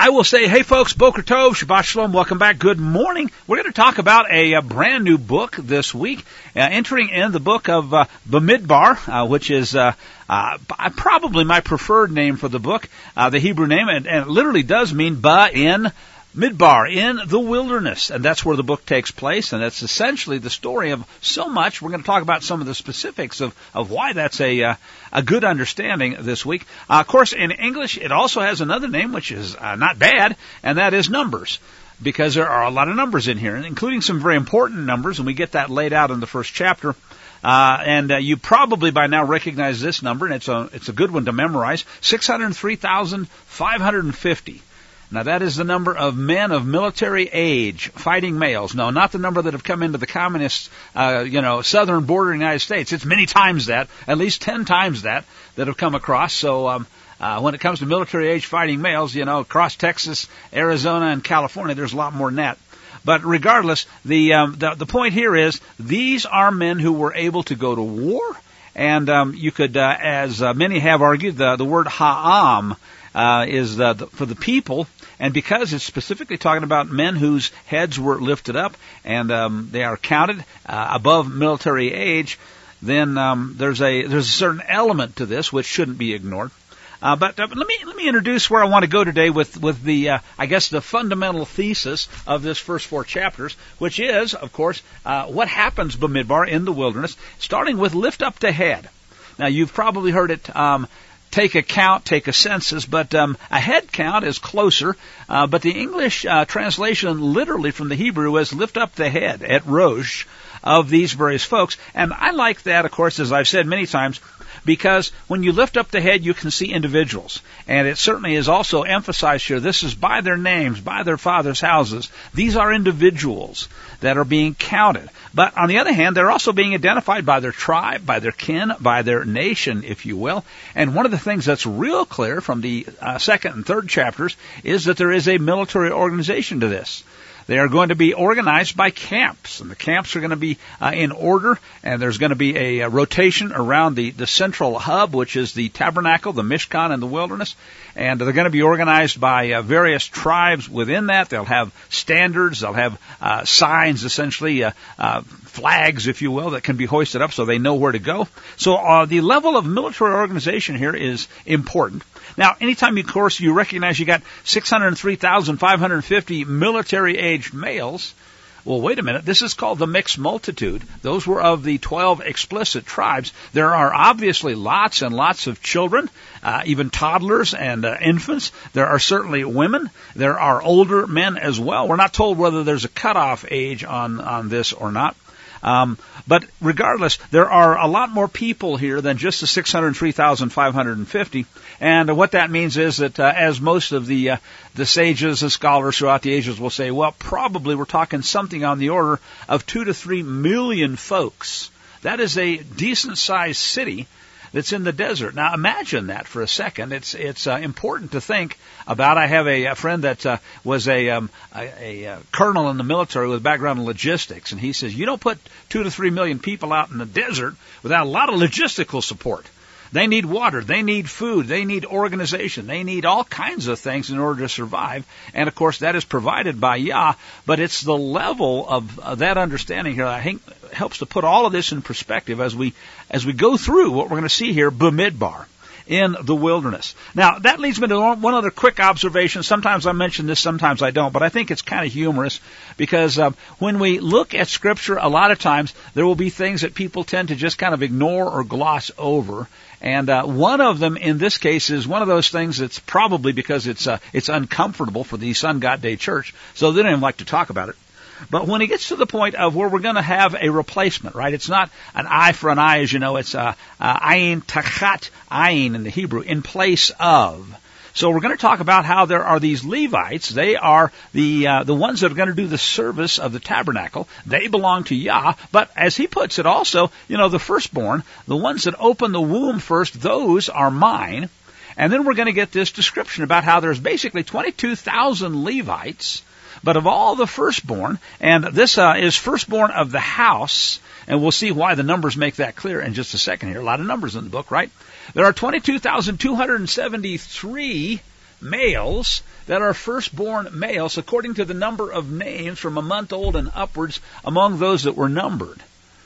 I will say, hey folks, Boker Tov, Shabbat Shalom, welcome back, good morning. We're going to talk about a brand new book this week, entering in the book of Bamidbar, which is probably my preferred name for the book, the Hebrew name, and it literally does mean Ba in Midbar, in the wilderness, and that's where the book takes place, and that's essentially the story of so much. We're going to talk about some of the specifics of why that's a good understanding this week. Of course, in English, it also has another name, which is not bad, and that is Numbers, because there are a lot of numbers in here, including some very important numbers, and we get that laid out in the first chapter. And you probably by now recognize this number, and it's a good one to memorize, 603,550. Now that is the number of men of military age, fighting males. No, not the number that have come into the communist, southern border of the United States. It's many times that, at least 10 times that have come across. So, when it comes to military age fighting males, across Texas, Arizona, and California, there's a lot more than that. But regardless, the point here is these are men who were able to go to war, and you could, as many have argued, the word ha'am is for the people. And because it's specifically talking about men whose heads were lifted up and they are counted above military age, then there's a certain element to this which shouldn't be ignored. But let me introduce where I want to go today with the the fundamental thesis of this first 4 chapters, which is, of course, what happens Bamidbar in the wilderness, starting with lift up the head. Now you've probably heard it. Take a count, take a census, but a head count is closer. But the English translation literally from the Hebrew is lift up the head, et rosh, of these various folks. And I like that, of course, as I've said many times, because when you lift up the head, you can see individuals. And it certainly is also emphasized here, this is by their names, by their fathers' houses. These are individuals that are being counted. But on the other hand, they're also being identified by their tribe, by their kin, by their nation, if you will. And one of the things that's real clear from the second and third chapters is that there is a military organization to this. They are going to be organized by camps, and the camps are going to be in order, and there's going to be a rotation around the central hub, which is the tabernacle, the Mishkan in the wilderness, and they're going to be organized by various tribes within that. They'll have standards, they'll have signs, essentially, flags, if you will, that can be hoisted up so they know where to go. So the level of military organization here is important. Now, anytime, of course, you recognize you got 603,550 military-aged males, well, wait a minute, this is called the mixed multitude. Those were of the 12 explicit tribes. There are obviously lots and lots of children, even toddlers and infants. There are certainly women. There are older men as well. We're not told whether there's a cutoff age on this or not. But regardless, there are a lot more people here than just the 603,550. And what that means is that, as most of the sages and scholars throughout the ages will say, well, probably we're talking something on the order of 2 to 3 million folks. That is a decent-sized city that's in the desert. Now, imagine that for a second. It's important to think about. I have a friend that was a colonel in the military with a background in logistics, and he says, you don't put 2 to 3 million people out in the desert without a lot of logistical support. They need water, they need food, they need organization, they need all kinds of things in order to survive. And, of course, that is provided by Yah, but it's the level of that understanding here that I think helps to put all of this in perspective as we go through what we're going to see here, Bamidbar, in the wilderness. Now, that leads me to one other quick observation. Sometimes I mention this, sometimes I don't, but I think it's kind of humorous because when we look at Scripture, a lot of times there will be things that people tend to just kind of ignore or gloss over. And one of them in this case is one of those things that's probably because it's uncomfortable for the Sun God Day Church, so they don't even like to talk about it. But when it gets to the point of where we're going to have a replacement, right? It's not an eye for an eye, as you know. It's ayin tachat ayin in the Hebrew, in place of. So we're going to talk about how there are these Levites. They are the ones that are going to do the service of the tabernacle. They belong to Yah. But as he puts it also, the firstborn, the ones that open the womb first, those are mine. And then we're going to get this description about how there's basically 22,000 Levites, but of all the firstborn, and this is firstborn of the house, and we'll see why the numbers make that clear in just a second here. A lot of numbers in the book, right? There are 22,273 males that are firstborn males according to the number of names from a month old and upwards among those that were numbered.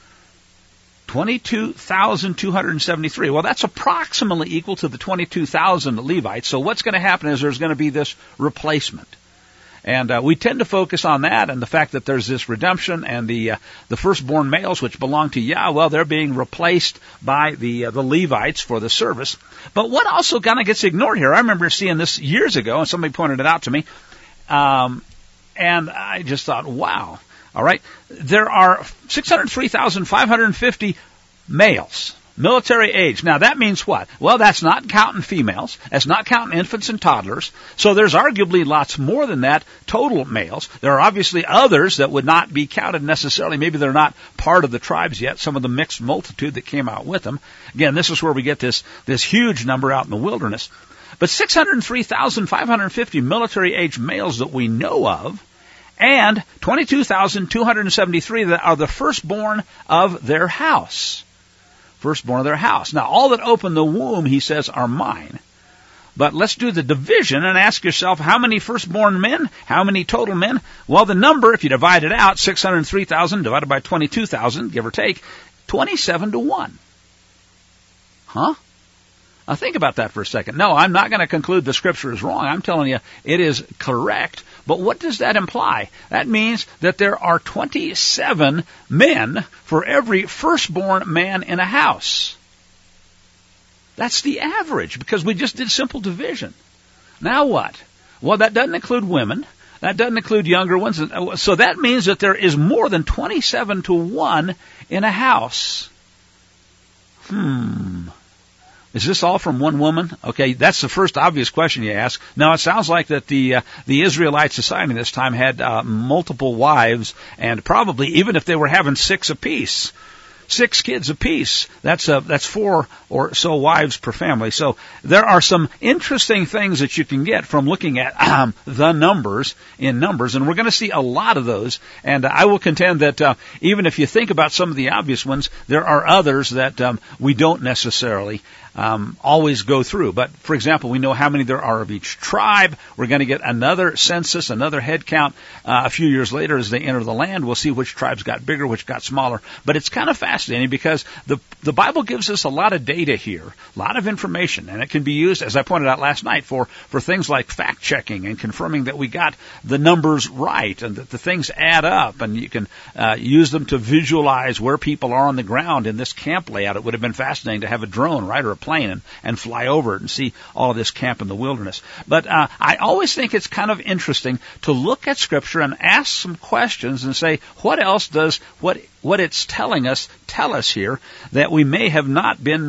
22,273. Well, that's approximately equal to the 22,000 Levites. So what's going to happen is there's going to be this replacement. And we tend to focus on that and the fact that there's this redemption and the firstborn males which belong to Yah, well, they're being replaced by the Levites for the service. But what also kind of gets ignored here, I remember seeing this years ago, and somebody pointed it out to me, and I just thought, wow. All right, there are 603,550 males. Military age. Now that means what? Well, that's not counting females. That's not counting infants and toddlers. So there's arguably lots more than that total males. There are obviously others that would not be counted necessarily. Maybe they're not part of the tribes yet. Some of the mixed multitude that came out with them. Again, this is where we get this huge number out in the wilderness. But 603,550 military age males that we know of, and 22,273 that are the firstborn of their house. Firstborn of their house. Now, all that open the womb, he says, are mine. But let's do the division and ask yourself, how many firstborn men? How many total men? Well, the number, if you divide it out, 603,000 divided by 22,000, give or take, 27 to 1. Huh? Now think about that for a second. No, I'm not going to conclude the Scripture is wrong. I'm telling you it is correct. But what does that imply? That means that there are 27 men for every firstborn man in a house. That's the average, because we just did simple division. Now what? Well, that doesn't include women. That doesn't include younger ones. So that means that there is more than 27 to 1 in a house. Is this all from one woman? Okay, that's the first obvious question you ask. Now, it sounds like that the Israelite society this time had multiple wives, and probably even if they were having 6 apiece, 6 kids apiece, that's 4 or so wives per family. So there are some interesting things that you can get from looking at the numbers in numbers, and we're going to see a lot of those. And I will contend that even if you think about some of the obvious ones, there are others that we don't necessarily always go through. But, for example, we know how many there are of each tribe. We're going to get another census, another head count a few years later as they enter the land. We'll see which tribes got bigger, which got smaller. But it's kind of fascinating because the Bible gives us a lot of data here, a lot of information, and it can be used, as I pointed out last night, for things like fact-checking and confirming that we got the numbers right and that the things add up, and you can use them to visualize where people are on the ground in this camp layout. It would have been fascinating to have a drone, right, or a plane and fly over it and see all of this camp in the wilderness. But I always think it's kind of interesting to look at Scripture and ask some questions and say, what else does what it's telling us tell us here that we may have not been,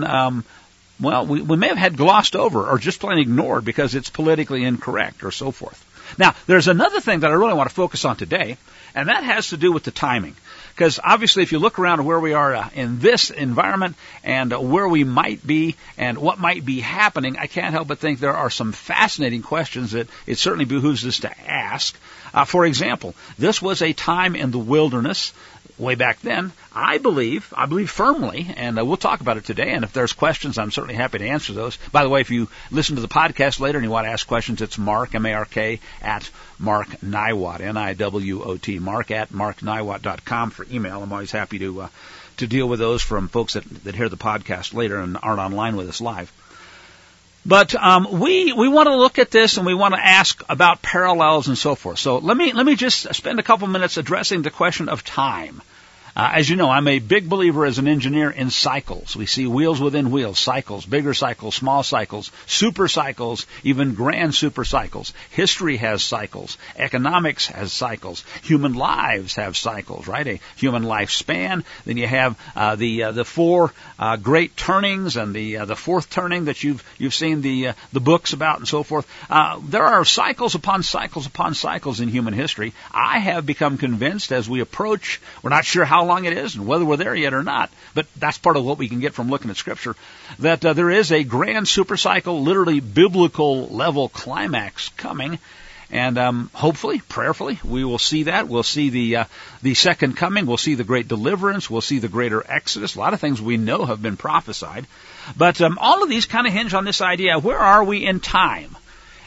we may have had glossed over or just plain ignored because it's politically incorrect or so forth. Now, there's another thing that I really want to focus on today, and that has to do with the timing. Because obviously if you look around where we are in this environment and where we might be and what might be happening, I can't help but think there are some fascinating questions that it certainly behooves us to ask. For example, this was a time in the wilderness way back then. I believe firmly, and we'll talk about it today, and if there's questions, I'm certainly happy to answer those. By the way, if you listen to the podcast later and you want to ask questions, it's Mark, M-A-R-K, at Mark Niwot, N-I-W-O-T, Mark at markniwot.com for email. I'm always happy to deal with those from folks that hear the podcast later and aren't online with us live. But we want to look at this and we want to ask about parallels and so forth. So let me just spend a couple minutes addressing the question of time. As you know, I'm a big believer as an engineer in cycles. We see wheels within wheels, cycles, bigger cycles, small cycles, super cycles, even grand super cycles. History has cycles. Economics has cycles. Human lives have cycles, right? A human lifespan. Then you have the 4 great turnings and the 4th turning that you've seen the books about and so forth. There are cycles upon cycles upon cycles in human history. I have become convinced as we approach, we're not sure how long it is and whether we're there yet or not, but that's part of what we can get from looking at Scripture, that there is a grand supercycle, literally biblical level climax coming, and hopefully, prayerfully, we will see that. We'll see the second coming. We'll see the great deliverance. We'll see the greater exodus. A lot of things we know have been prophesied, but all of these kind of hinge on this idea, where are we in time?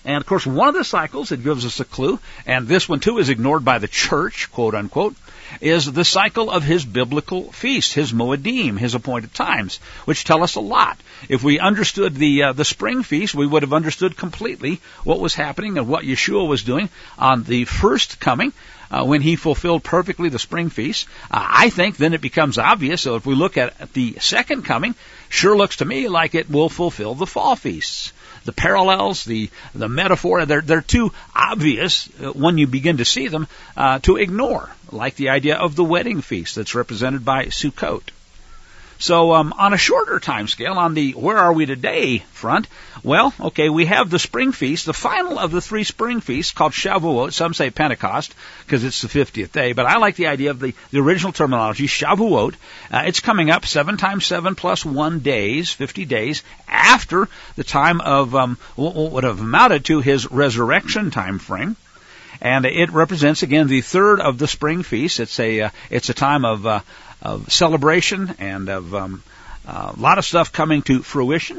And, of course, one of the cycles that gives us a clue, and this one, too, is ignored by the church, quote unquote, is the cycle of his biblical feast, his Moedim, his appointed times, which tell us a lot. If we understood the spring feast, we would have understood completely what was happening and what Yeshua was doing on the first coming, when he fulfilled perfectly the spring feast. I think then it becomes obvious. So if we look at the second coming, sure looks to me like it will fulfill the fall feasts. The parallels, the metaphor, they're too obvious when you begin to see them to ignore, like the idea of the wedding feast that's represented by Sukkot. So on a shorter time scale, on the where are we today front, well, okay, we have the spring feast, the final of the 3 spring feasts called Shavuot. Some say Pentecost because it's the 50th day, but I like the idea of the original terminology, Shavuot. It's coming up 7 times 7 plus 1 days, 50 days, after the time of what would have amounted to his resurrection time frame. And it represents, again, the third of the spring feast. It's a time of celebration and of a lot of stuff coming to fruition,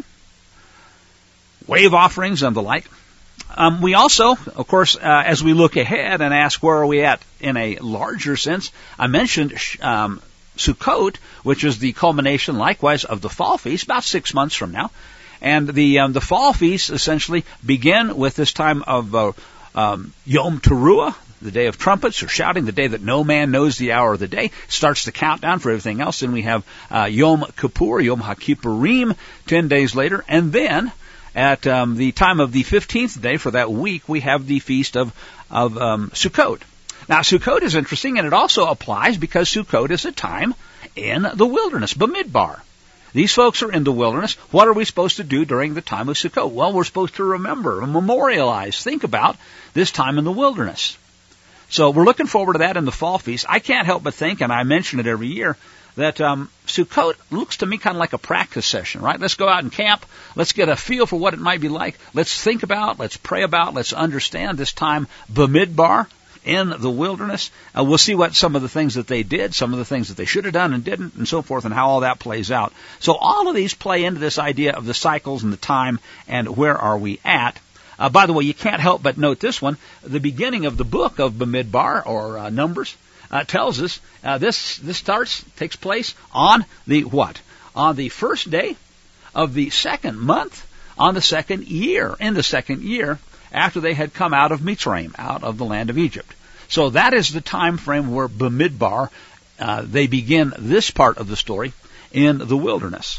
wave offerings and the like. We also, of course, as we look ahead and ask where are we at in a larger sense, I mentioned Sukkot, which is the culmination, likewise, of the fall feast, about 6 months from now. And the fall feasts essentially begin with this time of Yom Teruah, the day of trumpets or shouting, the day that no man knows the hour of the day, starts the countdown for everything else. Then we have Yom Kippur, Yom HaKippurim, 10 days later. And then at the time of the 15th day for that week, we have the feast of Sukkot. Now, Sukkot is interesting, and it also applies because Sukkot is a time in the wilderness, Bamidbar. These folks are in the wilderness. What are we supposed to do during the time of Sukkot? Well, we're supposed to remember, memorialize, think about this time in the wilderness. So we're looking forward to that in the fall feast. I can't help but think, and I mention it every year, that Sukkot looks to me kind of like a practice session, right? Let's go out and camp. Let's get a feel for what it might be like. Let's think about, let's pray about, let's understand this time, Bamidbar, in the wilderness. We'll see what some of the things that they did, some of the things that they should have done and didn't, and so forth, and how all that plays out. So all of these play into this idea of the cycles and the time and where are we at. By the way, you can't help but note this one. The beginning of the book of Bamidbar, or Numbers, tells us this takes place on the what? On the first day of the second month, on the second year, in the second year, after they had come out of Mitzrayim, out of the land of Egypt. So that is the time frame where Bamidbar, they begin this part of the story in the wilderness.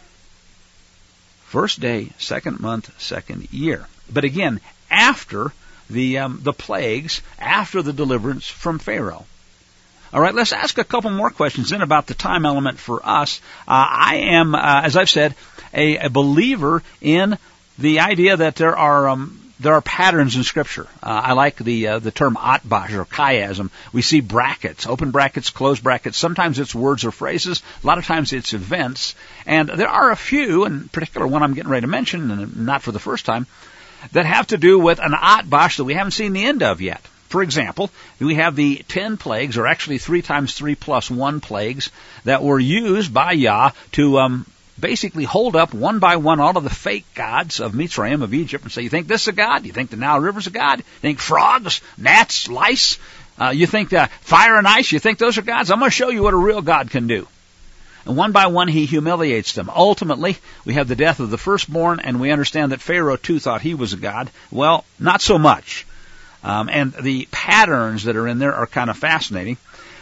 First day, second month, second year. But again, after the plagues, after the deliverance from Pharaoh. All right, let's ask a couple more questions then about the time element for us. I am, as I've said, a believer in the idea that there are patterns in Scripture. I like the term atbash or chiasm. We see brackets, open brackets, closed brackets. Sometimes it's words or phrases. A lot of times it's events. And there are a few, in particular one I'm getting ready to mention, and not for the first time, that have to do with an atbash that we haven't seen the end of yet. For example, we have the 10 plagues, or actually 3 times 3 plus 1 plagues, that were used by Yah to basically hold up one by one all of the fake gods of Mitzrayim, of Egypt, and say, you think this is a god? You think the Nile River's a god? You think frogs, gnats, lice? You think fire and ice? You think those are gods? I'm going to show you what a real god can do. And one by one, he humiliates them. Ultimately, we have the death of the firstborn, and we understand that Pharaoh, too, thought he was a god. Well, not so much. And the patterns that are in there are kind of fascinating.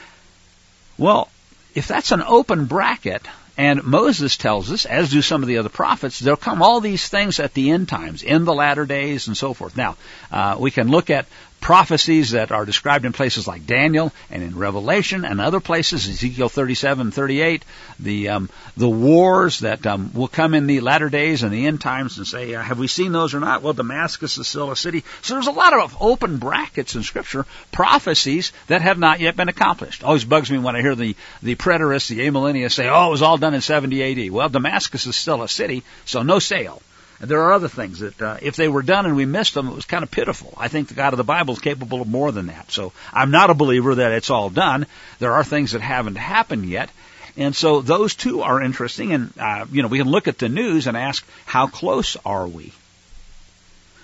Well, if that's an open bracket, and Moses tells us, as do some of the other prophets, there'll come all these things at the end times, in the latter days, and so forth. Now, we can look at prophecies that are described in places like Daniel and in Revelation and other places, Ezekiel 37 and 38, the wars that will come in the latter days and the end times, and say, have we seen those or not? Well, Damascus is still a city. So there's a lot of open brackets in Scripture, prophecies that have not yet been accomplished. Always bugs me when I hear the preterists, the amillennialists say, it was all done in 70 AD. Well, Damascus is still a city, so no sale. There are other things that if they were done and we missed them, it was kind of pitiful. I think the God of the Bible is capable of more than that. So I'm not a believer that it's all done. There are things that haven't happened yet. And so those two are interesting. And, we can look at the news and ask, how close are we?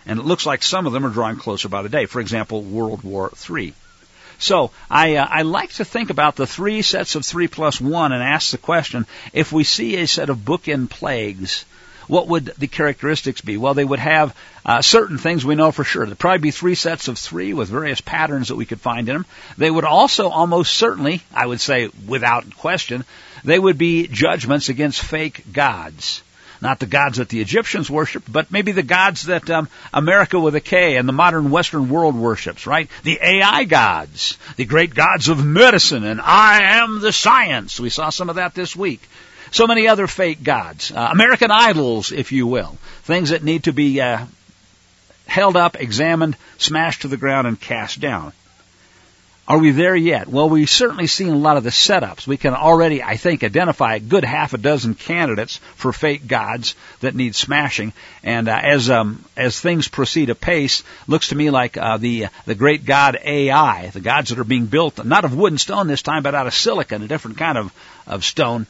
And it looks like some of them are drawing closer by the day. For example, World War III. So I like to think about the 3 sets of 3 plus 1 and ask the question, if we see a set of bookend plagues, what would the characteristics be? Well, they would have certain things we know for sure. There'd probably be 3 sets of 3 with various patterns that we could find in them. They would also almost certainly, I would say without question, they would be judgments against fake gods. Not the gods that the Egyptians worshipped, but maybe the gods that America with a K and the modern Western world worships, right? The AI gods, the great gods of medicine, and I am the science. We saw some of that this week. So many other fake gods. American idols, if you will. Things that need to be held up, examined, smashed to the ground, and cast down. Are we there yet? Well, we've certainly seen a lot of the setups. We can already, I think, identify a good half a dozen candidates for fake gods that need smashing. And as things proceed apace, looks to me like the great god AI, the gods that are being built, not of wood and stone this time, but out of silicon, a different kind of stone.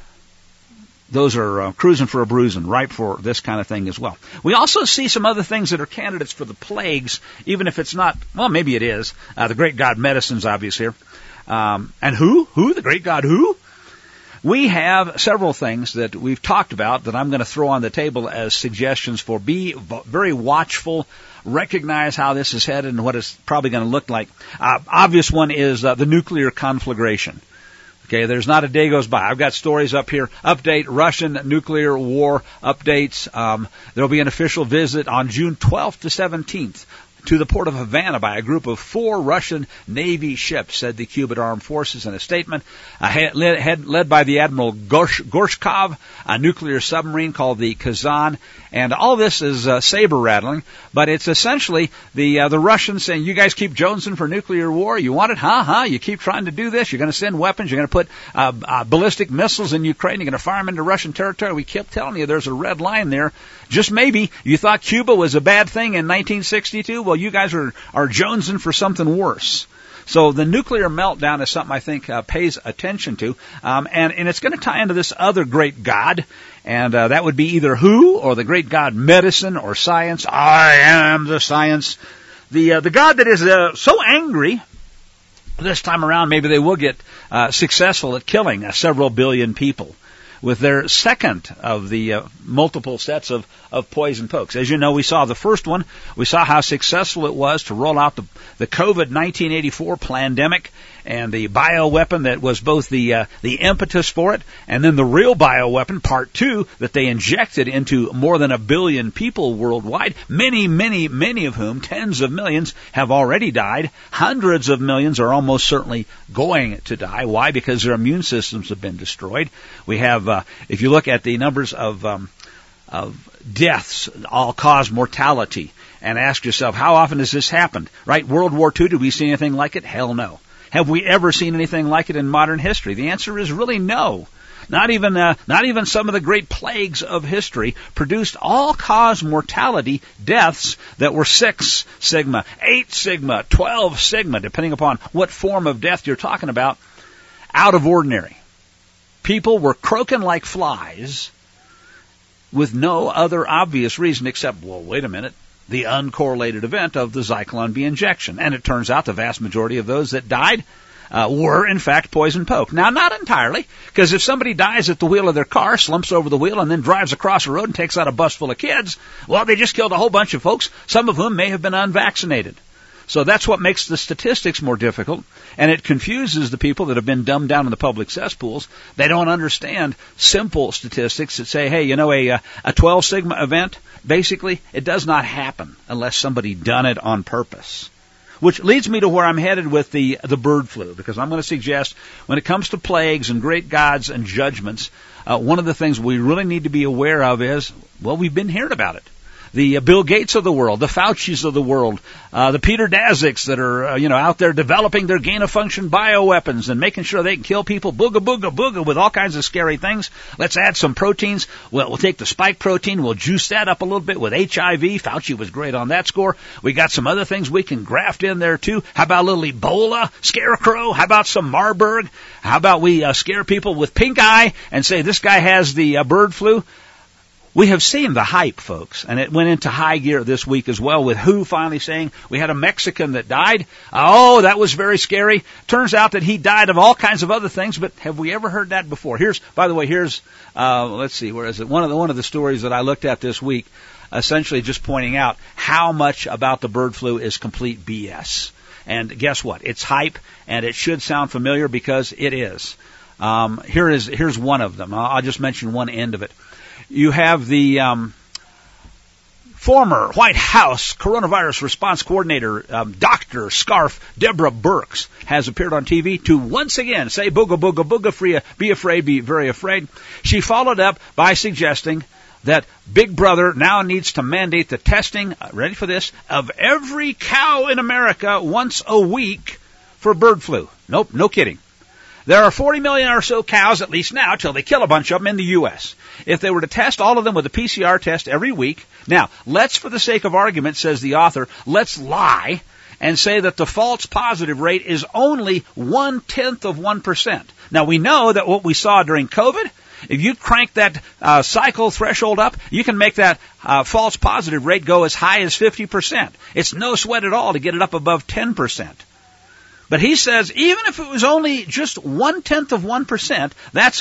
Those are cruising for a bruising, ripe for this kind of thing as well. We also see some other things that are candidates for the plagues, even if it's not, well, maybe it is. The great god medicine's obvious here. And who? Who? The great god who? We have several things that we've talked about that I'm going to throw on the table as suggestions for be very watchful, recognize how this is headed and what it's probably going to look like. Obvious one is the nuclear conflagration. Okay, there's not a day goes by. I've got stories up here. Update, Russian nuclear war updates. There'll be an official visit on June 12th to 17th to the port of Havana by a group of 4 Russian Navy ships, said the Cuban Armed Forces in a statement, led by the Admiral Gorshkov, a nuclear submarine called the Kazan. And all this is saber-rattling, but it's essentially the Russians saying, you guys keep jonesing for nuclear war. You want it? Huh? You keep trying to do this. You're going to send weapons. You're going to put ballistic missiles in Ukraine. You're going to fire them into Russian territory. We keep telling you there's a red line there. Just maybe you thought Cuba was a bad thing in 1962. Well, you guys are jonesing for something worse. So the nuclear meltdown is something I think pays attention to, and it's going to tie into this other great god, and that would be either who or the great god medicine or science. I am the science. The god that is so angry this time around, maybe they will get successful at killing several billion people with their second of the multiple sets of poison pokes. As you know, we saw the first one. We saw how successful it was to roll out the COVID 1984 pandemic and the bioweapon that was both the impetus for it, and then the real bioweapon, part 2, that they injected into more than 1 billion people worldwide, many of whom, tens of millions, have already died. Hundreds of millions are almost certainly going to die. Why? Because their immune systems have been destroyed. We have, if you look at the numbers of deaths, all-cause mortality, and ask yourself, how often has this happened? Right? World War II, did we see anything like it? Hell no. Have we ever seen anything like it in modern history? The answer is really no. Not even some of the great plagues of history produced all-cause mortality deaths that were 6 sigma, 8 sigma, 12 sigma, depending upon what form of death you're talking about, out of ordinary. People were croaking like flies with no other obvious reason except, well, wait a minute, the uncorrelated event of the Zyklon B injection. And it turns out the vast majority of those that died were, in fact, poison poke. Now, not entirely, because if somebody dies at the wheel of their car, slumps over the wheel, and then drives across the road and takes out a bus full of kids, well, they just killed a whole bunch of folks, some of whom may have been unvaccinated. So that's what makes the statistics more difficult, and it confuses the people that have been dumbed down in the public cesspools. They don't understand simple statistics that say, hey, you know, a 12 sigma event, basically, it does not happen unless somebody done it on purpose. Which leads me to where I'm headed with the bird flu, because I'm going to suggest when it comes to plagues and great gods and judgments, one of the things we really need to be aware of is, well, we've been hearing about it. The Bill Gates of the world, the Faucis of the world, the Peter Daszaks that are, out there developing their gain-of-function bioweapons and making sure they can kill people booga with all kinds of scary things. Let's add some proteins. We'll take the spike protein. We'll juice that up a little bit with HIV. Fauci was great on that score. We got some other things we can graft in there, too. How about a little Ebola, scarecrow? How about some Marburg? How about we scare people with pink eye and say this guy has the bird flu? We have seen the hype, folks, and it went into high gear this week as well, with WHO finally saying we had a Mexican that died. Oh, that was very scary. Turns out that he died of all kinds of other things, but have we ever heard that before? By the way, let's see, where is it? One of the stories that I looked at this week, essentially just pointing out how much about the bird flu is complete BS. And guess what? It's hype, and it should sound familiar because it is. Here's one of them. I'll just mention one end of it. You have the former White House coronavirus response coordinator, Dr. Scarf Deborah Birx, has appeared on TV to once again say booga, booga, booga, free, be afraid, be very afraid. She followed up by suggesting that Big Brother now needs to mandate the testing, ready for this, of every cow in America once a week for bird flu. Nope, no kidding. There are 40 million or so cows, at least now, till they kill a bunch of them in the U.S. If they were to test all of them with a PCR test every week, now, let's, for the sake of argument, says the author, let's lie and say that the false positive rate is only 0.1%. Now, we know that what we saw during COVID, if you crank that cycle threshold up, you can make that false positive rate go as high as 50%. It's no sweat at all to get it up above 10%. But he says even if it was only just 0.1%, that's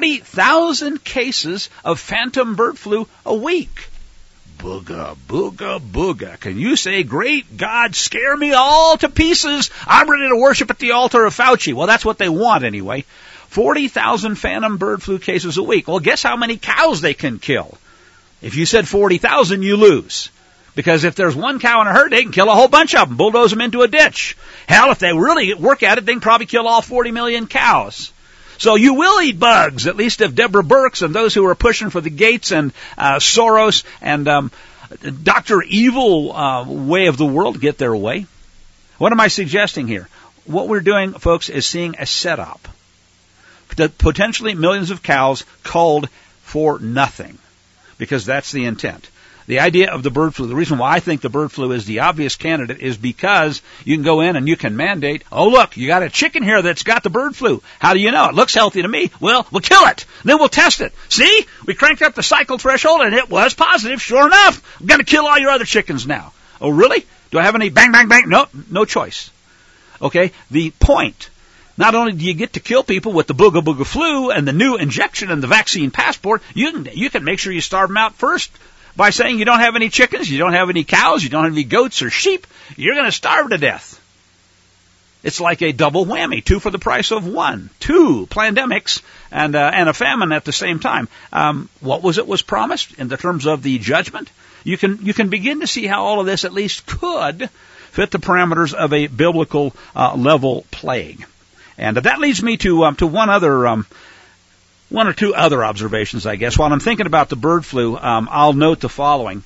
40,000 cases of phantom bird flu a week. Booga, booga, booga. Can you say, great God, scare me all to pieces? I'm ready to worship at the altar of Fauci. Well, that's what they want anyway. 40,000 phantom bird flu cases a week. Well, guess how many cows they can kill? If you said 40,000, you lose. Because if there's one cow in a herd, they can kill a whole bunch of them, bulldoze them into a ditch. Hell, if they really work at it, they can probably kill all 40 million cows. So you will eat bugs, at least if Deborah Birx and those who are pushing for the Gates and Soros and Dr. Evil way of the world get their way. What am I suggesting here? What we're doing, folks, is seeing a setup. Potentially millions of cows culled for nothing, because that's the intent. The idea of the bird flu, the reason why I think the bird flu is the obvious candidate is because you can go in and you can mandate, oh, look, you got a chicken here that's got the bird flu. How do you know? It looks healthy to me. Well, we'll kill it. Then we'll test it. See? We cranked up the cycle threshold and it was positive. Sure enough. We're going to kill all your other chickens now. Oh, really? Do I have any bang, bang, bang? No, no choice. Okay? The point. Not only do you get to kill people with the booga booga flu and the new injection and the vaccine passport, you can make sure you starve them out first. By saying you don't have any chickens, you don't have any cows, you don't have any goats or sheep, you're going to starve to death. It's like a double whammy, 2 for the price of 1. 2 pandemics and a famine at the same time. What was promised in the terms of the judgment? You can begin to see how all of this at least could fit the parameters of a biblical level plague. And that leads me to one or two other observations, I guess. While I'm thinking about the bird flu, I'll note the following.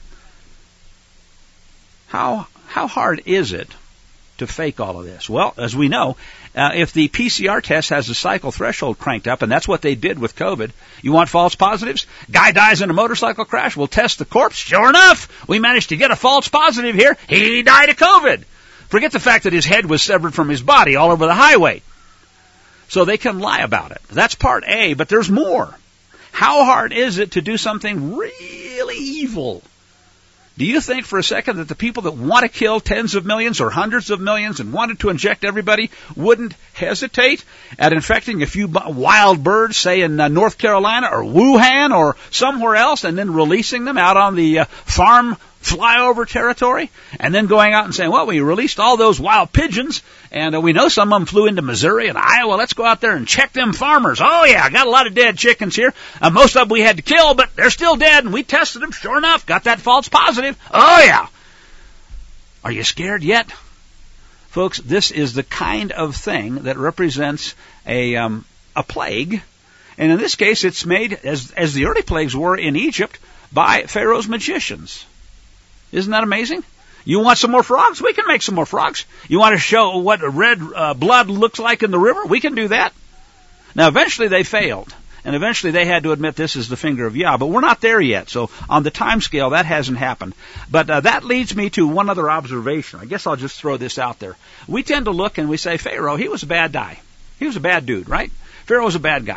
How hard is it to fake all of this? Well, as we know, if the PCR test has the cycle threshold cranked up, and that's what they did with COVID, you want false positives? Guy dies in a motorcycle crash, we'll test the corpse. Sure enough, we managed to get a false positive here. He died of COVID. Forget the fact that his head was severed from his body all over the highway. So they can lie about it. That's part A, but there's more. How hard is it to do something really evil? Do you think for a second that the people that want to kill tens of millions or hundreds of millions and wanted to inject everybody wouldn't hesitate at infecting a few wild birds, say in North Carolina or Wuhan or somewhere else, and then releasing them out on the farm flyover territory, and then going out and saying, well, we released all those wild pigeons, and we know some of them flew into Missouri and Iowa. Let's go out there and check them farmers. Oh, yeah, got a lot of dead chickens here. Most of them we had to kill, but they're still dead, and we tested them. Sure enough, got that false positive. Oh, yeah. Are you scared yet? Folks, this is the kind of thing that represents a plague, and in this case, it's made, as the early plagues were in Egypt, by Pharaoh's magicians. Isn't that amazing? You want some more frogs? We can make some more frogs. You want to show what red blood looks like in the river? We can do that. Now, eventually they failed, and eventually they had to admit this is the finger of Yah, but we're not there yet, so on the time scale, that hasn't happened. But that leads me to one other observation. I guess I'll just throw this out there. We tend to look and we say, Pharaoh, he was a bad guy. He was a bad dude, right? Pharaoh was a bad guy.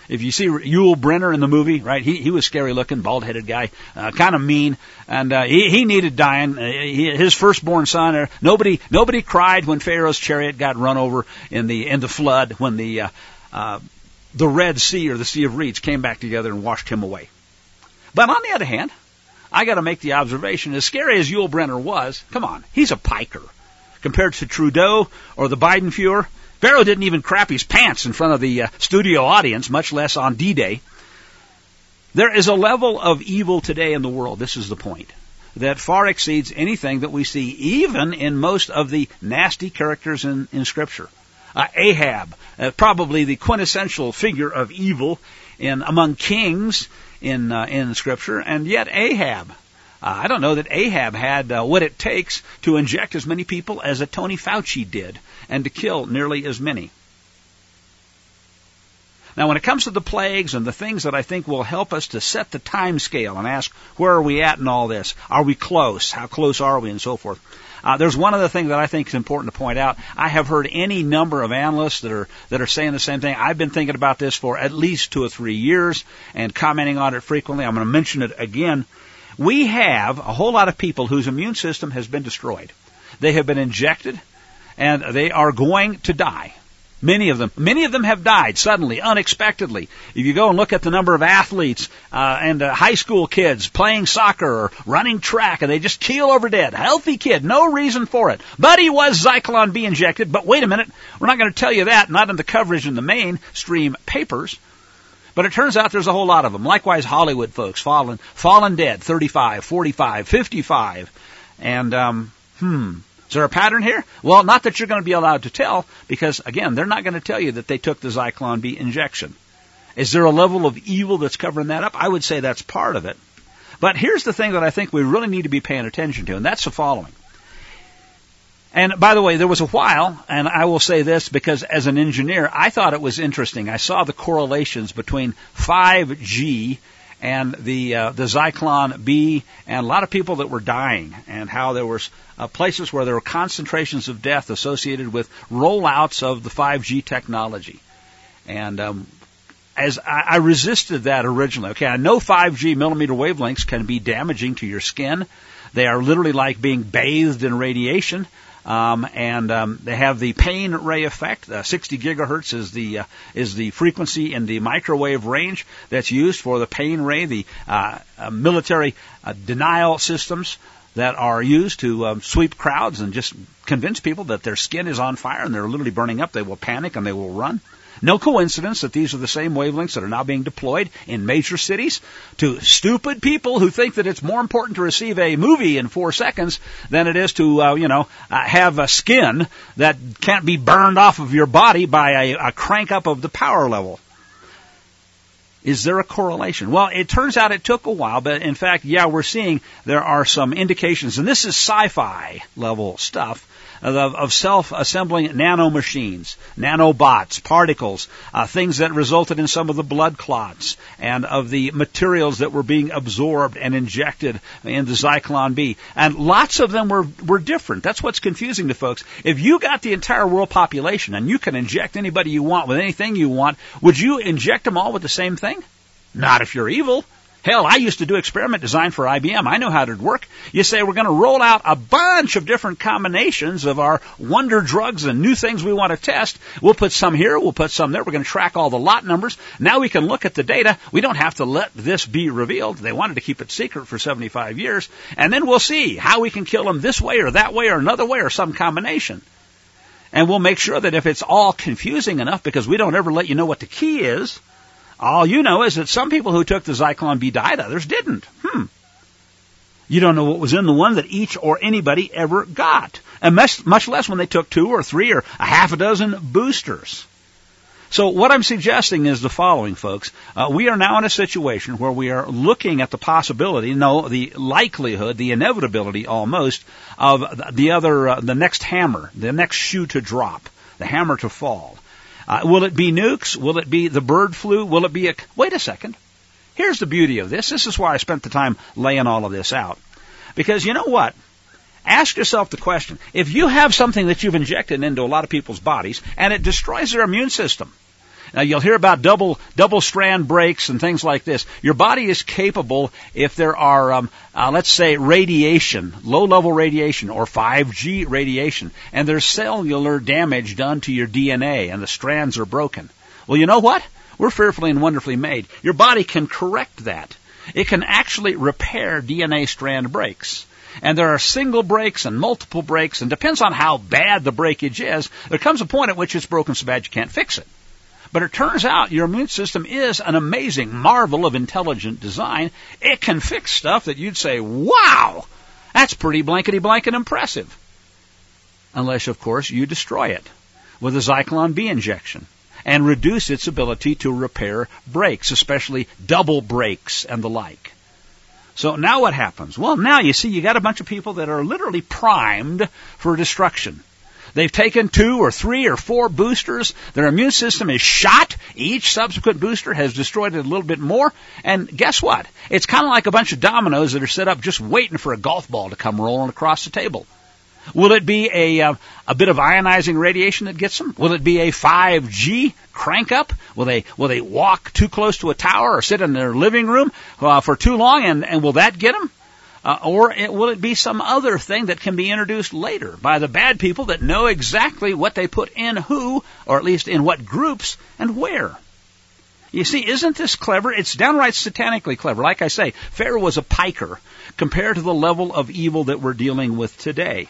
If you see Yul Brynner in the movie, right, he was scary looking, bald-headed guy, kind of mean, and he needed dying. His firstborn son, nobody cried when Pharaoh's chariot got run over in the flood, when the Red Sea, or the Sea of Reeds, came back together and washed him away. But on the other hand, I got to make the observation, as scary as Yul Brynner was, come on, he's a piker. Compared to Trudeau or the Biden Fuhrer, Pharaoh didn't even crap his pants in front of the studio audience, much less on D-Day. There is a level of evil today in the world, this is the point, that far exceeds anything that we see, even in most of the nasty characters in Scripture. Ahab, probably the quintessential figure of evil among kings in Scripture, and yet Ahab, I don't know that Ahab had what it takes to inject as many people as a Tony Fauci did, and to kill nearly as many. Now, when it comes to the plagues and the things that I think will help us to set the time scale and ask, where are we at in all this? Are we close? How close are we? And so forth. There's one other thing that I think is important to point out. I have heard any number of analysts that are saying the same thing. I've been thinking about this for at least 2 or 3 years and commenting on it frequently. I'm going to mention it again. We have a whole lot of people whose immune system has been destroyed. They have been injected, and they are going to die. Many of them have died suddenly, unexpectedly. If you go and look at the number of athletes and high school kids playing soccer or running track, and they just keel over dead. Healthy kid, no reason for it. But he was Zyklon B injected. But wait a minute, we're not going to tell you that, not in the coverage in the mainstream papers. But it turns out there's a whole lot of them. Likewise, Hollywood folks fallen dead, 35, 45, 55. And, is there a pattern here? Well, not that you're going to be allowed to tell, because, again, they're not going to tell you that they took the Zyklon B injection. Is there a level of evil that's covering that up? I would say that's part of it. But here's the thing that I think we really need to be paying attention to, and that's the following. And by the way, there was a while, and I will say this because as an engineer, I thought it was interesting. I saw the correlations between 5G and the Zyklon B, and a lot of people that were dying, and how there were places where there were concentrations of death associated with rollouts of the 5G technology. And as I resisted that originally. Okay, I know 5G millimeter wavelengths can be damaging to your skin. They are literally like being bathed in radiation. They have the pain ray effect. 60 gigahertz is the frequency in the microwave range that's used for the pain ray. The military denial systems that are used to sweep crowds and just convince people that their skin is on fire and they're literally burning up. They will panic and they will run. No coincidence that these are the same wavelengths that are now being deployed in major cities to stupid people who think that it's more important to receive a movie in 4 seconds than it is to, have a skin that can't be burned off of your body by a crank up of the power level. Is there a correlation? Well, it turns out it took a while, but in fact, we're seeing there are some indications, and this is sci-fi level stuff, of self-assembling nanomachines, nanobots, particles, things that resulted in some of the blood clots, and of the materials that were being absorbed and injected in the Zyklon B. And lots of them were different. That's what's confusing to folks. If you got the entire world population and you can inject anybody you want with anything you want, would you inject them all with the same thing? Not if you're evil. Hell, I used to do experiment design for IBM. I know how to work. You say we're going to roll out a bunch of different combinations of our wonder drugs and new things we want to test. We'll put some here, we'll put some there. We're going to track all the lot numbers. Now we can look at the data. We don't have to let this be revealed. They wanted to keep it secret for 75 years. And then we'll see how we can kill them this way or that way or another way or some combination. And we'll make sure that if it's all confusing enough, because we don't ever let you know what the key is, all you know is that some people who took the Zyklon B died, others didn't. You don't know what was in the one that each or anybody ever got, and much less when they took 2 or 3 or a half a dozen boosters. So what I'm suggesting is the following, folks. We are now in a situation where we are looking at the possibility, the likelihood, the inevitability almost, of the next hammer, the next shoe to drop, the hammer to fall. Will it be nukes? Will it be the bird flu? Will it be wait a second. Here's the beauty of this. This is why I spent the time laying all of this out. Because you know what? Ask yourself the question. If you have something that you've injected into a lot of people's bodies and it destroys their immune system, Now, you'll hear about double strand breaks and things like this. Your body is capable, if there are, let's say, radiation, low-level radiation or 5G radiation, and there's cellular damage done to your DNA and the strands are broken. Well, you know what? We're fearfully and wonderfully made. Your body can correct that. It can actually repair DNA strand breaks. And there are single breaks and multiple breaks, and depends on how bad the breakage is, there comes a point at which it's broken so bad you can't fix it. But it turns out your immune system is an amazing marvel of intelligent design. It can fix stuff that you'd say, wow, that's pretty blankety-blank and impressive. Unless, of course, you destroy it with a Zyklon B injection and reduce its ability to repair breaks, especially double breaks and the like. So now what happens? Well, now you see you got a bunch of people that are literally primed for destruction. They've taken 2 or 3 or 4 boosters. Their immune system is shot. Each subsequent booster has destroyed it a little bit more. And guess what? It's kind of like a bunch of dominoes that are set up just waiting for a golf ball to come rolling across the table. Will it be a bit of ionizing radiation that gets them? Will it be a 5G crank up? Will they walk too close to a tower or sit in their living room for too long, and will that get them? Will it be some other thing that can be introduced later by the bad people that know exactly what they put in who, or at least in what groups and where? You see, isn't this clever? It's downright satanically clever. Like I say, Pharaoh was a piker compared to the level of evil that we're dealing with today.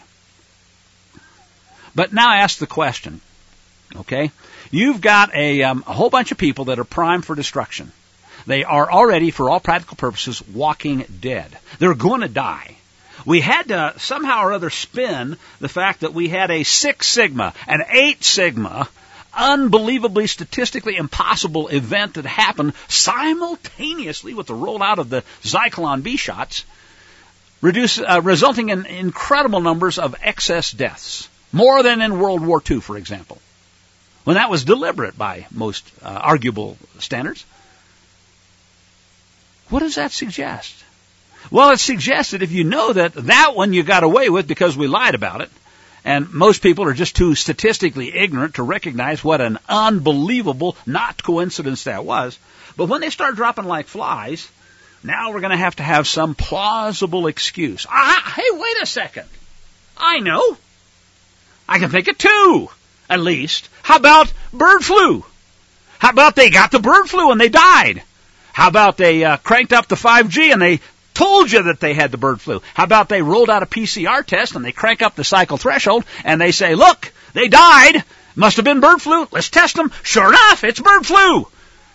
But now ask the question, okay? You've got a whole bunch of people that are primed for destruction. They are already, for all practical purposes, walking dead. They're going to die. We had to somehow or other spin the fact that we had a 6 sigma, an 8 sigma, unbelievably statistically impossible event that happened simultaneously with the rollout of the Zyklon B shots, resulting in incredible numbers of excess deaths. More than in World War II, for example, when that was deliberate by most arguable standards. What does that suggest? Well, it suggests that if you know that one you got away with because we lied about it, and most people are just too statistically ignorant to recognize what an unbelievable not coincidence that was. But when they start dropping like flies, now we're going to have some plausible excuse. Hey, wait a second. I know. I can think of 2, at least. How about bird flu? How about they got the bird flu and they died? How about they cranked up the 5G and they told you that they had the bird flu? How about they rolled out a PCR test and they crank up the cycle threshold and they say, look, they died. Must have been bird flu. Let's test them. Sure enough, it's bird flu.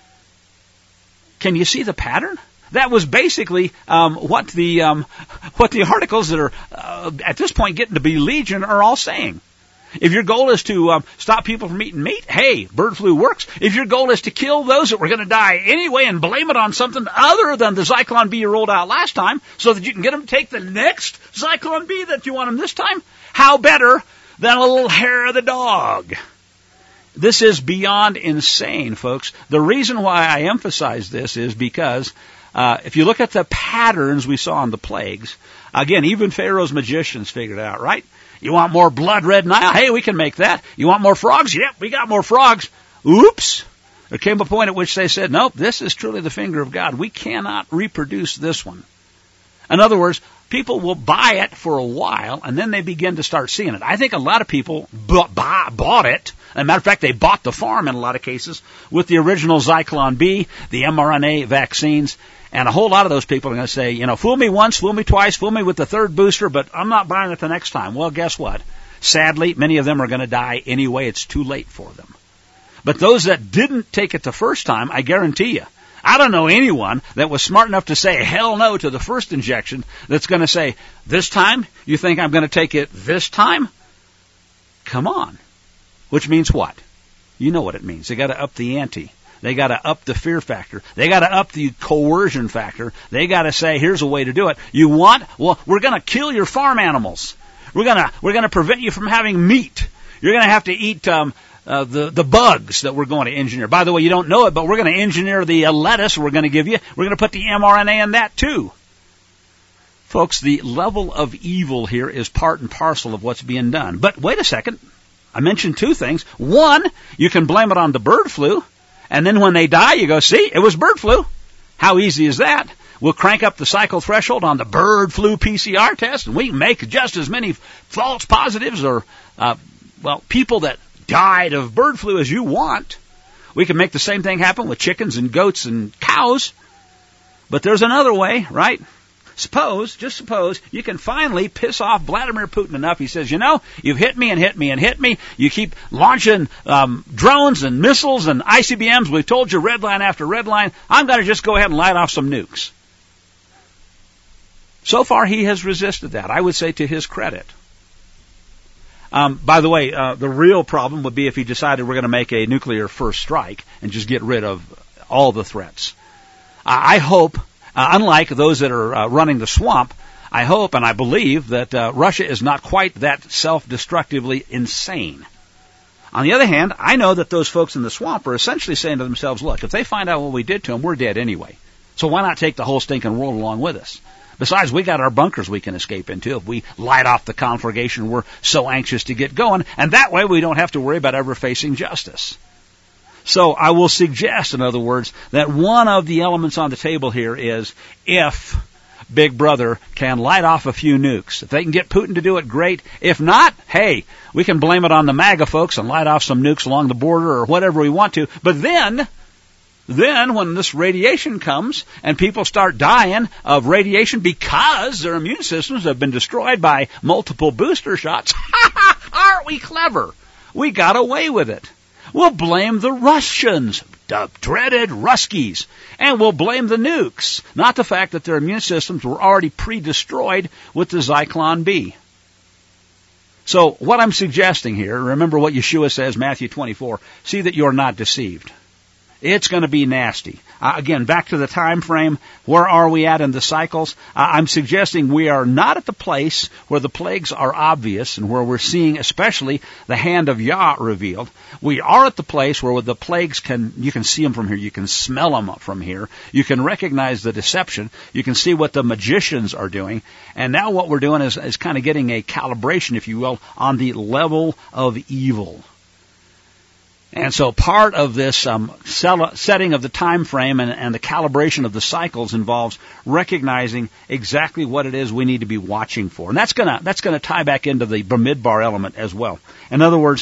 Can you see the pattern? That was basically what the articles that are at this point getting to be legion are all saying. If your goal is to stop people from eating meat, hey, bird flu works. If your goal is to kill those that were going to die anyway and blame it on something other than the Zyklon B you rolled out last time so that you can get them to take the next Zyklon B that you want them this time, how better than a little hair of the dog? This is beyond insane, folks. The reason why I emphasize this is because if you look at the patterns we saw in the plagues, again, even Pharaoh's magicians figured it out, right? You want more blood red Nile? Hey, we can make that. You want more frogs? Yep, we got more frogs. Oops. There came a point at which they said, nope, this is truly the finger of God. We cannot reproduce this one. In other words, people will buy it for a while, and then they begin to start seeing it. I think a lot of people bought it. As a matter of fact, they bought the farm in a lot of cases with the original Zyklon B, the mRNA vaccines. And a whole lot of those people are going to say, fool me once, fool me twice, fool me with the 3rd booster, but I'm not buying it the next time. Well, guess what? Sadly, many of them are going to die anyway. It's too late for them. But those that didn't take it the first time, I guarantee you, I don't know anyone that was smart enough to say hell no to the first injection that's going to say, this time? You think I'm going to take it this time? Come on. Which means what? You know what it means. They got to up the ante. They got to up the fear factor. They got to up the coercion factor. They got to say, here's a way to do it. You want? Well, we're going to kill your farm animals. We're going to prevent you from having meat. You're going to have to eat the bugs that we're going to engineer. By the way, you don't know it, but we're going to engineer the lettuce we're going to give you. We're going to put the mRNA in that too. Folks, the level of evil here is part and parcel of what's being done. But wait a second. I mentioned 2 things. One, you can blame it on the bird flu. And then when they die, you go, see, it was bird flu. How easy is that? We'll crank up the cycle threshold on the bird flu PCR test, and we can make just as many false positives or, people that died of bird flu as you want. We can make the same thing happen with chickens and goats and cows. But there's another way, right? Just suppose, you can finally piss off Vladimir Putin enough. He says, you've hit me and hit me and hit me. You keep launching drones and missiles and ICBMs. We've told you red line after red line. I'm going to just go ahead and light off some nukes. So far, he has resisted that, I would say, to his credit. By the way, the real problem would be if he decided we're going to make a nuclear first strike and just get rid of all the threats. I hope, unlike those that are running the swamp, I hope and I believe that Russia is not quite that self-destructively insane. On the other hand, I know that those folks in the swamp are essentially saying to themselves, look, if they find out what we did to them, we're dead anyway. So why not take the whole stinking world along with us? Besides, we got our bunkers we can escape into if we light off the conflagration we're so anxious to get going, and that way we don't have to worry about ever facing justice. So I will suggest, in other words, that one of the elements on the table here is if Big Brother can light off a few nukes. If they can get Putin to do it, great. If not, hey, we can blame it on the MAGA folks and light off some nukes along the border or whatever we want to. But then when this radiation comes and people start dying of radiation because their immune systems have been destroyed by multiple booster shots, aren't we clever? We got away with it. We'll blame the Russians, the dreaded Ruskies, and we'll blame the nukes, not the fact that their immune systems were already pre-destroyed with the Zyklon B. So what I'm suggesting here, remember what Yeshua says, Matthew 24, see that you're not deceived. It's going to be nasty. Again, back to the time frame. Where are we at in the cycles? I'm suggesting we are not at the place where the plagues are obvious and where we're seeing especially the hand of Yah revealed. We are at the place where the plagues you can see them from here. You can smell them from here. You can recognize the deception. You can see what the magicians are doing. And now what we're doing is kind of getting a calibration, if you will, on the level of evil. And so part of this setting of the time frame and the calibration of the cycles involves recognizing exactly what it is we need to be watching for. And that's gonna tie back into the Bamidbar element as well. In other words,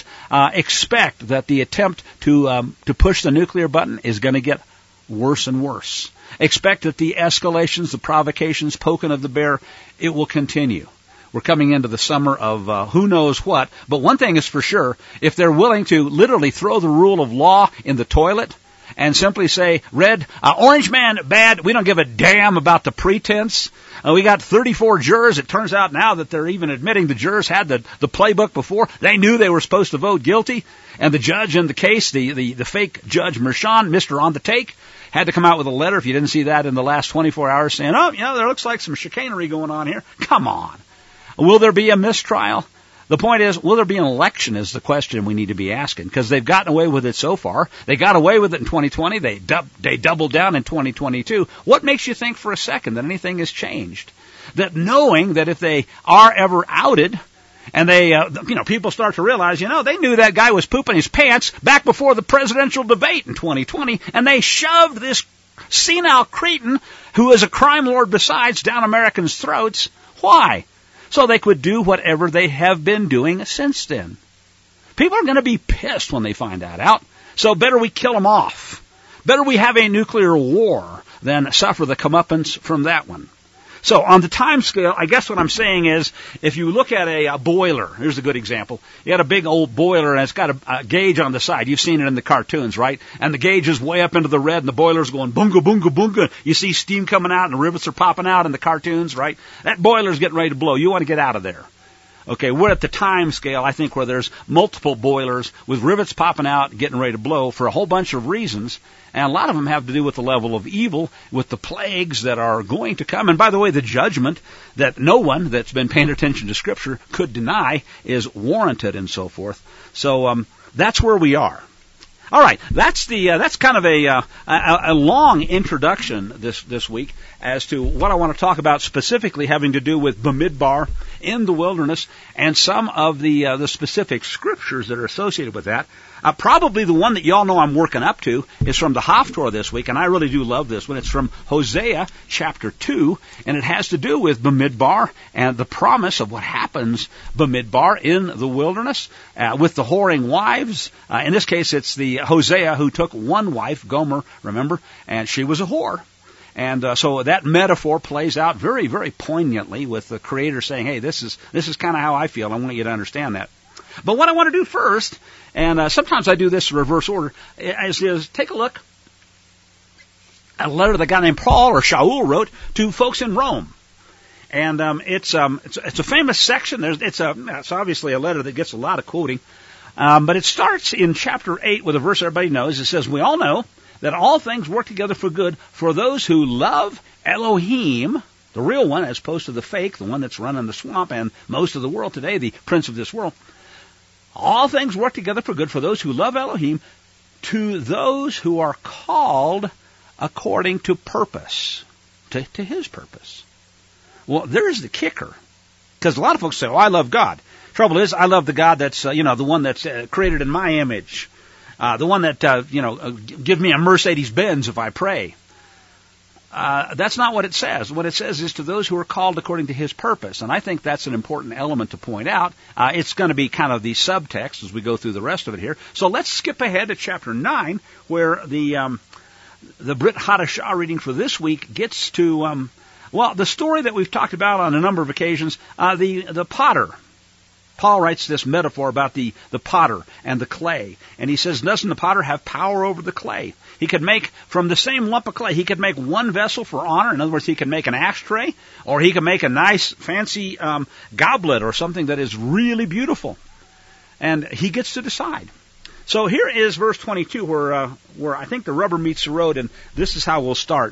expect that the attempt to push the nuclear button is going to get worse and worse. Expect that the escalations, the provocations, poking of the bear, it will continue. We're coming into the summer of who knows what. But one thing is for sure, if they're willing to literally throw the rule of law in the toilet and simply say, red, orange man, bad, we don't give a damn about the pretense. We got 34 jurors. It turns out now that they're even admitting the jurors had the playbook before. They knew they were supposed to vote guilty. And the judge in the case, the fake Judge Mershon, Mr. On the Take, had to come out with a letter, if you didn't see that in the last 24 hours, saying, there looks like some chicanery going on here. Come on. Will there be a mistrial? The point is, will there be an election is the question we need to be asking, because they've gotten away with it so far. They got away with it in 2020. They doubled down in 2022. What makes you think for a second that anything has changed? That knowing that if they are ever outed, and they, people start to realize, they knew that guy was pooping his pants back before the presidential debate in 2020, and they shoved this senile cretin, who is a crime lord besides, down Americans' throats. Why? So they could do whatever they have been doing since then. People are going to be pissed when they find that out. So better we kill them off. Better we have a nuclear war than suffer the comeuppance from that one. So on the time scale, I guess what I'm saying is, if you look at a boiler, here's a good example. You got a big old boiler and it's got a gauge on the side. You've seen it in the cartoons, right? And the gauge is way up into the red and the boiler's going boonga, boonga, boonga. You see steam coming out and the rivets are popping out in the cartoons, right? That boiler's getting ready to blow. You want to get out of there. Okay, we're at the time scale, I think, where there's multiple boilers with rivets popping out, getting ready to blow for a whole bunch of reasons. And a lot of them have to do with the level of evil, with the plagues that are going to come. And by the way, the judgment that no one that's been paying attention to Scripture could deny is warranted and so forth. So that's where we are. All right, that's kind of a long introduction this week as to what I want to talk about, specifically having to do with Bamidbar in the wilderness and some of the specific scriptures that are associated with that. Probably the one that y'all know I'm working up to is from the Haftorah this week, and I really do love this one. It's from Hosea chapter 2, and it has to do with Bamidbar and the promise of what happens Bamidbar in the wilderness with the whoring wives. In this case, it's the Hosea who took one wife, Gomer, remember, and she was a whore. And so that metaphor plays out very, very poignantly with the Creator saying, hey, this is kind of how I feel. I want you to understand that. But what I want to do first, and sometimes I do this in reverse order, is take a look at a letter that a guy named Paul or Shaul wrote to folks in Rome. And it's a famous section. It's obviously a letter that gets a lot of quoting. But it starts in chapter 8 with a verse everybody knows. It says, we all know that all things work together for good for those who love Elohim, the real one, as opposed to the fake, the one that's running the swamp and most of the world today, the prince of this world. All things work together for good for those who love Elohim, to those who are called according to purpose, to his purpose. Well, there's the kicker, because a lot of folks say, oh, I love God. Trouble is, I love the God that's, the one that's created in my image. The one that, give me a Mercedes-Benz if I pray. That's not what it says. What it says is to those who are called according to his purpose. And I think that's an important element to point out. It's going to be kind of the subtext as we go through the rest of it here. So let's skip ahead to chapter 9, where the Brit Hadashah reading for this week gets to, the story that we've talked about on a number of occasions, the potter. Paul writes this metaphor about the potter and the clay. And he says, doesn't the potter have power over the clay? He could make, from the same lump of clay, he could make one vessel for honor. In other words, he could make an ashtray, or he could make a nice, fancy goblet or something that is really beautiful. And he gets to decide. So here is verse 22 where I think the rubber meets the road, and this is how we'll start.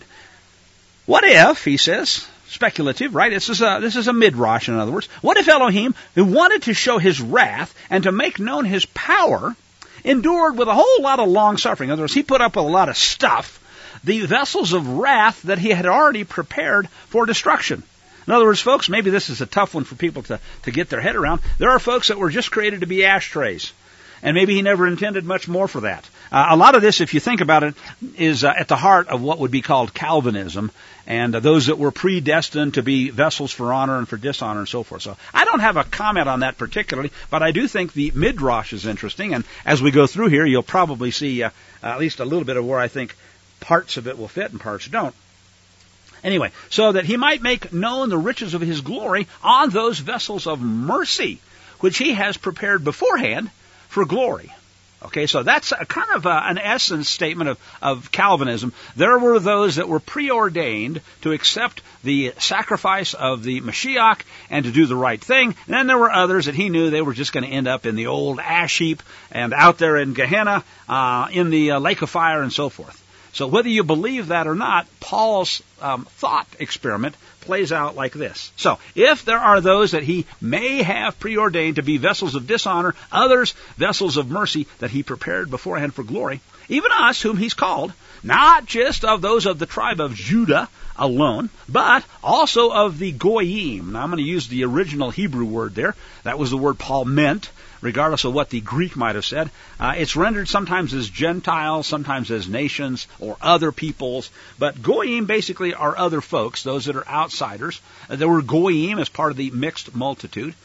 What if, he says, speculative, right? This is a midrash, in other words. What if Elohim, who wanted to show his wrath and to make known his power, endured with a whole lot of long suffering? In other words, he put up with a lot of stuff, the vessels of wrath that he had already prepared for destruction. In other words, folks, maybe this is a tough one for people to get their head around. There are folks that were just created to be ashtrays. And maybe he never intended much more for that. A lot of this, if you think about it, is at the heart of what would be called Calvinism, and those that were predestined to be vessels for honor and for dishonor and so forth. So I don't have a comment on that particularly, but I do think the midrash is interesting, and as we go through here, you'll probably see at least a little bit of where I think parts of it will fit and parts don't. Anyway, so that he might make known the riches of his glory on those vessels of mercy, which he has prepared beforehand for glory. Okay, so that's a kind of an essence statement of Calvinism. There were those that were preordained to accept the sacrifice of the Mashiach and to do the right thing. And then there were others that he knew they were just going to end up in the old ash heap and out there in Gehenna, in the lake of fire and so forth. So whether you believe that or not, Paul's thought experiment plays out like this. So, if there are those that he may have preordained to be vessels of dishonor, others vessels of mercy that he prepared beforehand for glory, even us whom he's called, not just of those of the tribe of Judah alone, but also of the Goyim. Now, I'm going to use the original Hebrew word there. That was the word Paul meant, regardless of what the Greek might have said. It's rendered sometimes as Gentiles, sometimes as nations or other peoples. But Goyim basically are other folks, those that are outsiders. There were Goyim as part of the mixed multitude.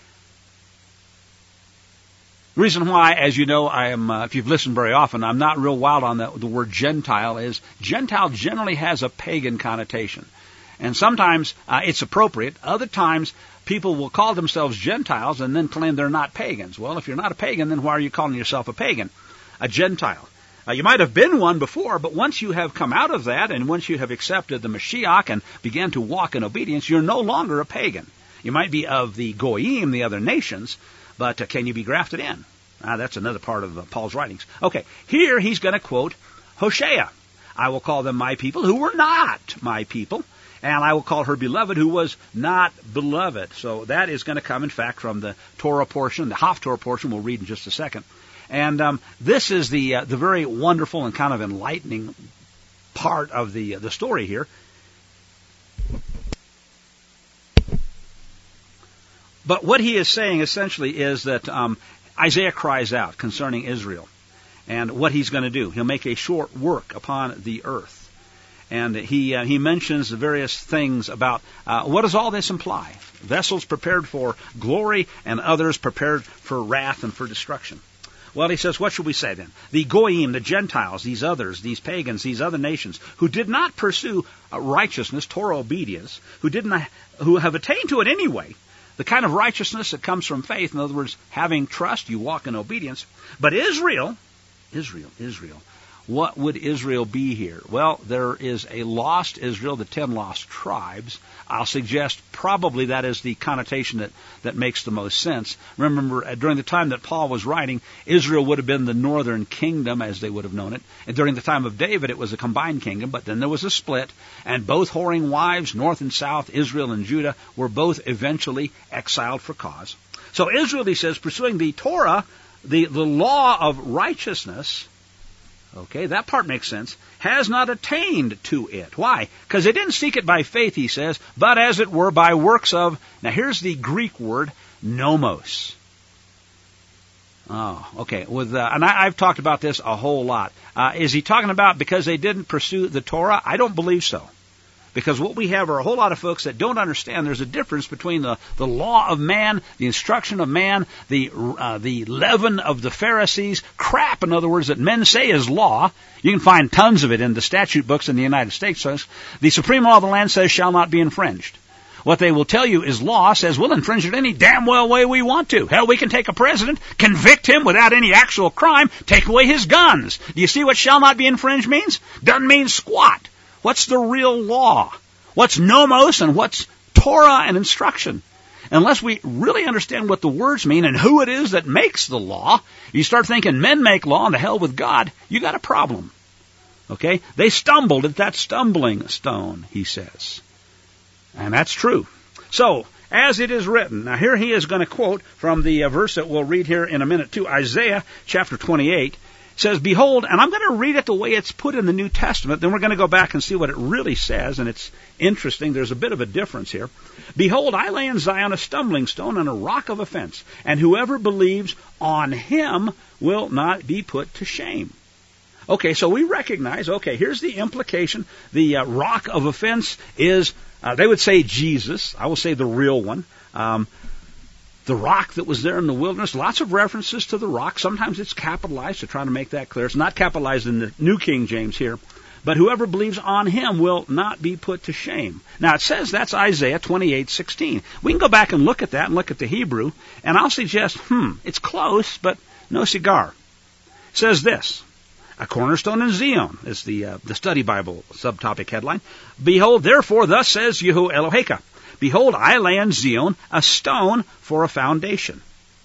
The reason why, as you know, I am, if you've listened very often, I'm not real wild on the word Gentile, is Gentile generally has a pagan connotation. And sometimes it's appropriate. Other times people will call themselves Gentiles and then claim they're not pagans. Well, if you're not a pagan, then why are you calling yourself a pagan? A Gentile. You might have been one before, but once you have come out of that and once you have accepted the Mashiach and began to walk in obedience, you're no longer a pagan. You might be of the Goyim, the other nations, but can you be grafted in? That's another part of Paul's writings. Okay, here he's going to quote Hosea. I will call them my people who were not my people, and I will call her beloved, who was not beloved. So that is going to come, in fact, from the Torah portion, the Haftorah portion we'll read in just a second. And this is the very wonderful and kind of enlightening part of the story here. But what he is saying essentially is that Isaiah cries out concerning Israel and what he's going to do. He'll make a short work upon the earth. And he mentions the various things about what does all this imply? Vessels prepared for glory and others prepared for wrath and for destruction. Well, he says, what should we say then? The Goyim, the Gentiles, these others, these pagans, these other nations, who did not pursue righteousness, Torah obedience, who have attained to it anyway, the kind of righteousness that comes from faith, in other words, having trust, you walk in obedience. But Israel, what would Israel be here? Well, there is a lost Israel, the 10 lost tribes. I'll suggest probably that is the connotation that makes the most sense. Remember, during the time that Paul was writing, Israel would have been the northern kingdom, as they would have known it. And during the time of David, it was a combined kingdom, but then there was a split, and both whoring wives, north and south, Israel and Judah, were both eventually exiled for cause. So Israel, he says, pursuing the Torah, the law of righteousness, okay, that part makes sense, has not attained to it. Why? Because they didn't seek it by faith, he says, but as it were by works of, now here's the Greek word, nomos. Oh, okay. And I've talked about this a whole lot. Is he talking about because they didn't pursue the Torah? I don't believe so. Because what we have are a whole lot of folks that don't understand there's a difference between the law of man, the instruction of man, the leaven of the Pharisees, crap, in other words, that men say is law. You can find tons of it in the statute books in the United States. Says, the supreme law of the land says shall not be infringed. What they will tell you is law says we'll infringe it any damn well way we want to. Hell, we can take a president, convict him without any actual crime, take away his guns. Do you see what shall not be infringed means? Doesn't mean squat. What's the real law? What's nomos and what's Torah and instruction? Unless we really understand what the words mean and who it is that makes the law, you start thinking men make law and to hell with God, you got a problem. Okay? They stumbled at that stumbling stone, he says. And that's true. So, as it is written, now here he is going to quote from the verse that we'll read here in a minute too, Isaiah chapter 28. Says, behold, and I'm going to read it the way it's put in the New Testament, then we're going to go back and see what it really says, and it's interesting, there's a bit of a difference here. Behold, I lay in Zion a stumbling stone and a rock of offense, and whoever believes on him will not be put to shame. Okay, so we recognize, okay, here's the implication. The rock of offense is, they would say Jesus, I will say the real one. The rock that was there in the wilderness, lots of references to the rock. Sometimes it's capitalized to try to make that clear. It's not capitalized in the New King James here. But whoever believes on him will not be put to shame. Now it says that's Isaiah 28:16. We can go back and look at that and look at the Hebrew, and I'll suggest, it's close, but no cigar. It says this, a cornerstone in Zion is the Study Bible subtopic headline. Behold, therefore, thus says Yehu Eloheka. Behold, I lay in Zion a stone for a foundation.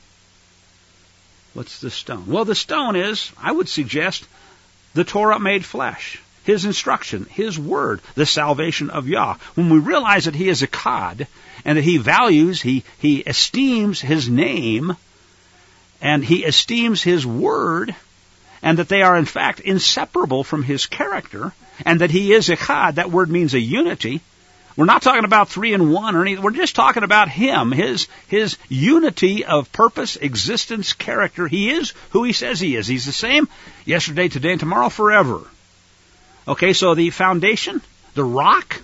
What's the stone? Well, the stone is, I would suggest, the Torah made flesh. His instruction, His word, the salvation of Yah. When we realize that He is Echad, and that He values, He esteems His name, and He esteems His word, and that they are in fact inseparable from His character, and that He is Echad, that word means a unity. We're not talking about 3 in 1 or anything. We're just talking about Him, His unity of purpose, existence, character. He is who He says He is. He's the same yesterday, today, and tomorrow, forever. Okay, so the foundation, the rock,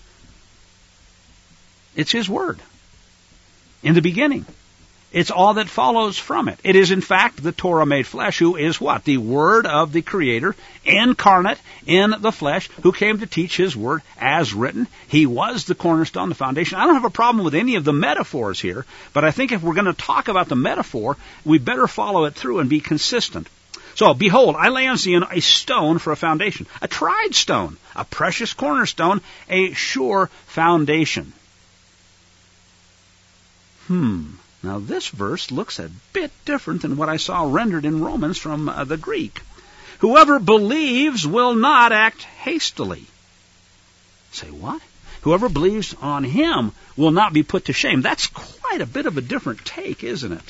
it's His word. In the beginning. It's all that follows from it. It is, in fact, the Torah made flesh, who is what? The Word of the Creator, incarnate in the flesh, who came to teach His Word as written. He was the cornerstone, the foundation. I don't have a problem with any of the metaphors here, but I think if we're going to talk about the metaphor, we better follow it through and be consistent. So, behold, I lay on Zion a stone for a foundation, a tried stone, a precious cornerstone, a sure foundation. Now, this verse looks a bit different than what I saw rendered in Romans from the Greek. Whoever believes will not act hastily. Say what? Whoever believes on him will not be put to shame. That's quite a bit of a different take, isn't it?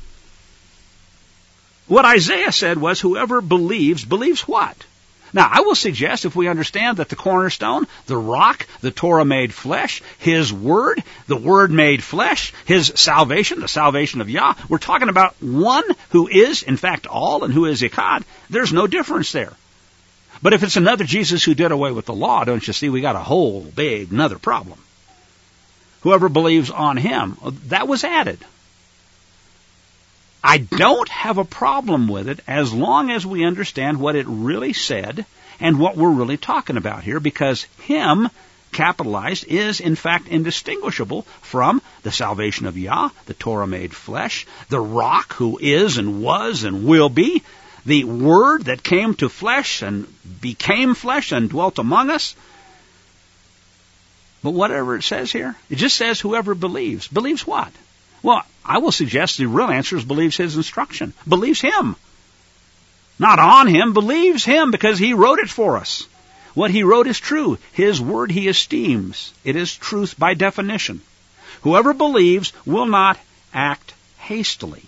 What Isaiah said was, whoever believes what? Now, I will suggest, if we understand that the cornerstone, the rock, the Torah made flesh, his word, the word made flesh, his salvation, the salvation of Yah, we're talking about one who is, in fact, all, and who is Echad. There's no difference there. But if it's another Jesus who did away with the law, don't you see, we got a whole big another problem. Whoever believes on him, that was added. I don't have a problem with it as long as we understand what it really said and what we're really talking about here, because him, capitalized, is in fact indistinguishable from the salvation of Yah, the Torah made flesh, the rock who is and was and will be, the word that came to flesh and became flesh and dwelt among us. But whatever it says here, it just says whoever believes. Believes what? Well, I will suggest the real answer is believes his instruction. Believes him. Not on him, believes him because he wrote it for us. What he wrote is true. His word he esteems. It is truth by definition. Whoever believes will not act hastily.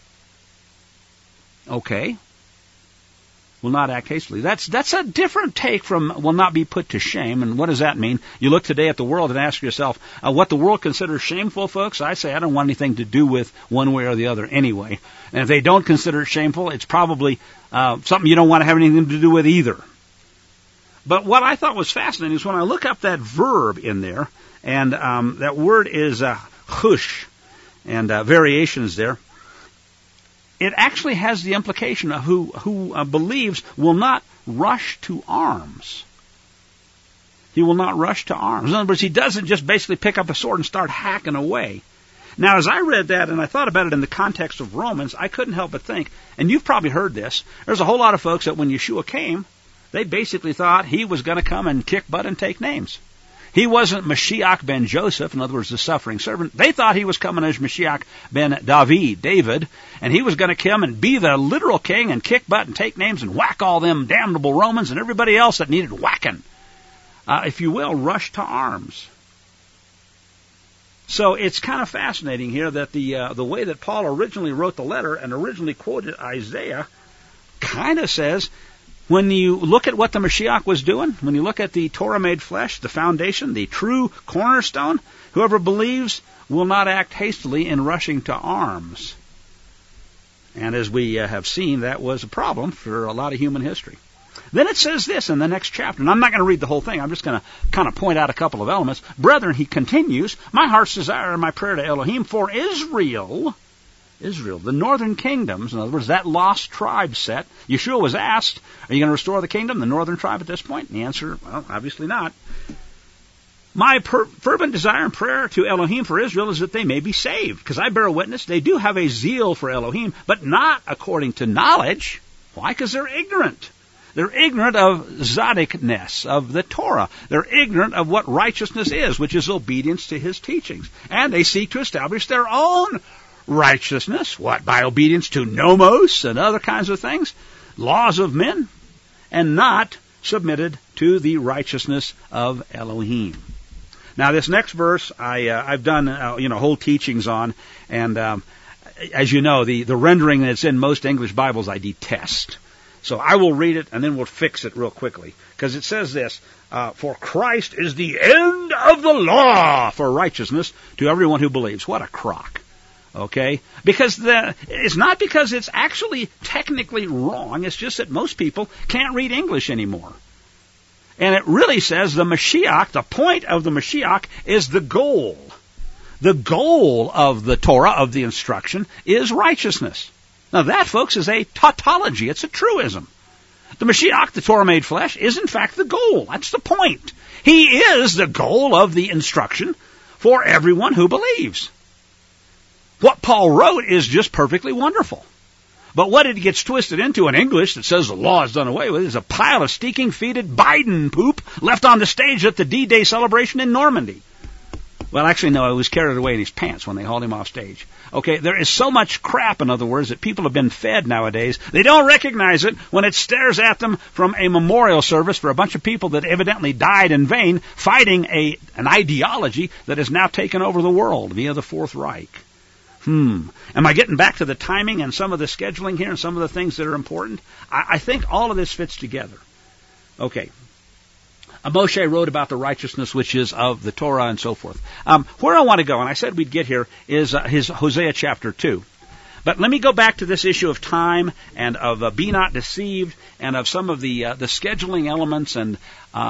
Okay. Will not act hastily. That's a different take from will not be put to shame. And what does that mean? You look today at the world and ask yourself, what the world considers shameful, folks? I say I don't want anything to do with one way or the other anyway. And if they don't consider it shameful, it's probably something you don't want to have anything to do with either. But what I thought was fascinating is when I look up that verb in there, and that word is chush, and variations there. It actually has the implication of who believes will not rush to arms. He will not rush to arms. In other words, he doesn't just basically pick up a sword and start hacking away. Now, as I read that and I thought about it in the context of Romans, I couldn't help but think, and you've probably heard this, there's a whole lot of folks that when Yeshua came, they basically thought he was going to come and kick butt and take names. He wasn't Mashiach ben Joseph, in other words, the suffering servant. They thought he was coming as Mashiach ben David, and he was going to come and be the literal king and kick butt and take names and whack all them damnable Romans and everybody else that needed whacking. If you will, rush to arms. So it's kind of fascinating here that the way that Paul originally wrote the letter and originally quoted Isaiah kind of says, when you look at what the Mashiach was doing, when you look at the Torah made flesh, the foundation, the true cornerstone, whoever believes will not act hastily in rushing to arms. And as we have seen, that was a problem for a lot of human history. Then it says this in the next chapter, and I'm not going to read the whole thing, I'm just going to kind of point out a couple of elements. Brethren, he continues, my heart's desire and my prayer to Elohim for Israel, the northern kingdoms, in other words, that lost tribe set. Yeshua was asked, are you going to restore the kingdom, the northern tribe at this point? And the answer, well, obviously not. My fervent desire and prayer to Elohim for Israel is that they may be saved, because I bear witness, they do have a zeal for Elohim, but not according to knowledge. Why? Because they're ignorant. They're ignorant of Zadokness, of the Torah. They're ignorant of what righteousness is, which is obedience to his teachings. And they seek to establish their own righteousness. What? By obedience to nomos and other kinds of things, laws of men, and not submitted to the righteousness of Elohim. Now, this next verse I've done whole teachings on, and as you know, the rendering that's in most English Bibles I detest. So I will read it and then we'll fix it real quickly, because it says this: for Christ is the end of the law for righteousness to everyone who believes. What a crock. Okay? Because it's not because it's actually technically wrong. It's just that most people can't read English anymore. And it really says the Mashiach, the point of the Mashiach is the goal. The goal of the Torah, of the instruction, is righteousness. Now that, folks, is a tautology. It's a truism. The Mashiach, the Torah made flesh, is in fact the goal. That's the point. He is the goal of the instruction for everyone who believes. What Paul wrote is just perfectly wonderful. But what it gets twisted into in English that says the law is done away with is a pile of stinking, fetid Biden poop left on the stage at the D-Day celebration in Normandy. Well, actually, no, he was carried away in his pants when they hauled him off stage. Okay, there is so much crap, in other words, that people have been fed nowadays. They don't recognize it when it stares at them from a memorial service for a bunch of people that evidently died in vain fighting an ideology that has now taken over the world via the Fourth Reich. Am I getting back to the timing and some of the scheduling here and some of the things that are important? I think all of this fits together. Okay. Moshe wrote about the righteousness which is of the Torah and so forth. Where I want to go, and I said we'd get here, is his Hosea chapter 2. But let me go back to this issue of time and of be not deceived and of some of the scheduling elements and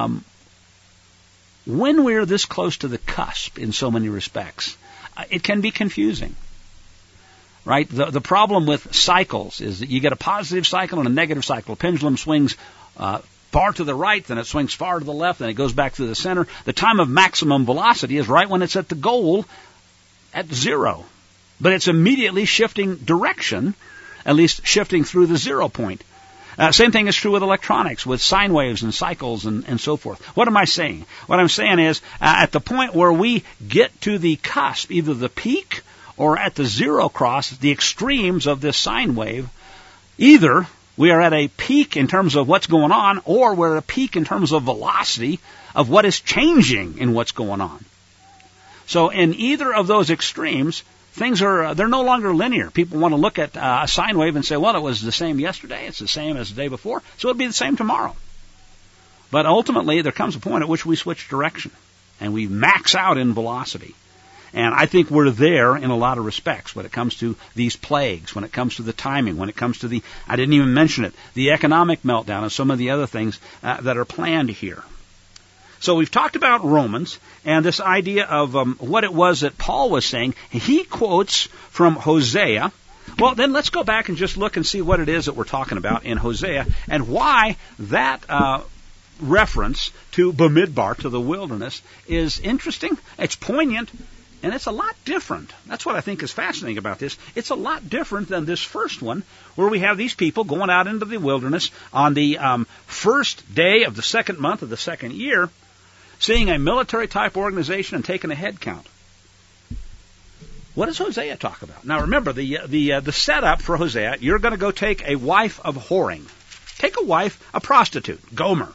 when we're this close to the cusp in so many respects, it can be confusing. Right? The problem with cycles is that you get a positive cycle and a negative cycle. A pendulum swings far to the right, then it swings far to the left, then it goes back to the center. The time of maximum velocity is right when it's at the goal at zero. But it's immediately shifting direction, at least shifting through the 0 point. Same thing is true with electronics, with sine waves and cycles and so forth. What am I saying? What I'm saying is, at the point where we get to the cusp, either the peak or at the zero cross, the extremes of this sine wave, either we are at a peak in terms of what's going on, or we're at a peak in terms of velocity of what is changing in what's going on. So in either of those extremes, things they're no longer linear. People want to look at a sine wave and say, well, it was the same yesterday, it's the same as the day before, so it'll be the same tomorrow. But ultimately, there comes a point at which we switch direction, and we max out in velocity. And I think we're there in a lot of respects when it comes to these plagues, when it comes to the timing, when it comes to I didn't even mention it, the economic meltdown and some of the other things that are planned here. So we've talked about Romans and this idea of what it was that Paul was saying. He quotes from Hosea. Well, then let's go back and just look and see what it is that we're talking about in Hosea and why that reference to Bamidbar, to the wilderness, is interesting. It's poignant. And it's a lot different. That's what I think is fascinating about this. It's a lot different than this first one, where we have these people going out into the wilderness on the first day of the second month of the second year, seeing a military-type organization and taking a head count. What does Hosea talk about? Now remember, the setup for Hosea, you're going to go take a wife of whoring. Take a wife, a prostitute, Gomer.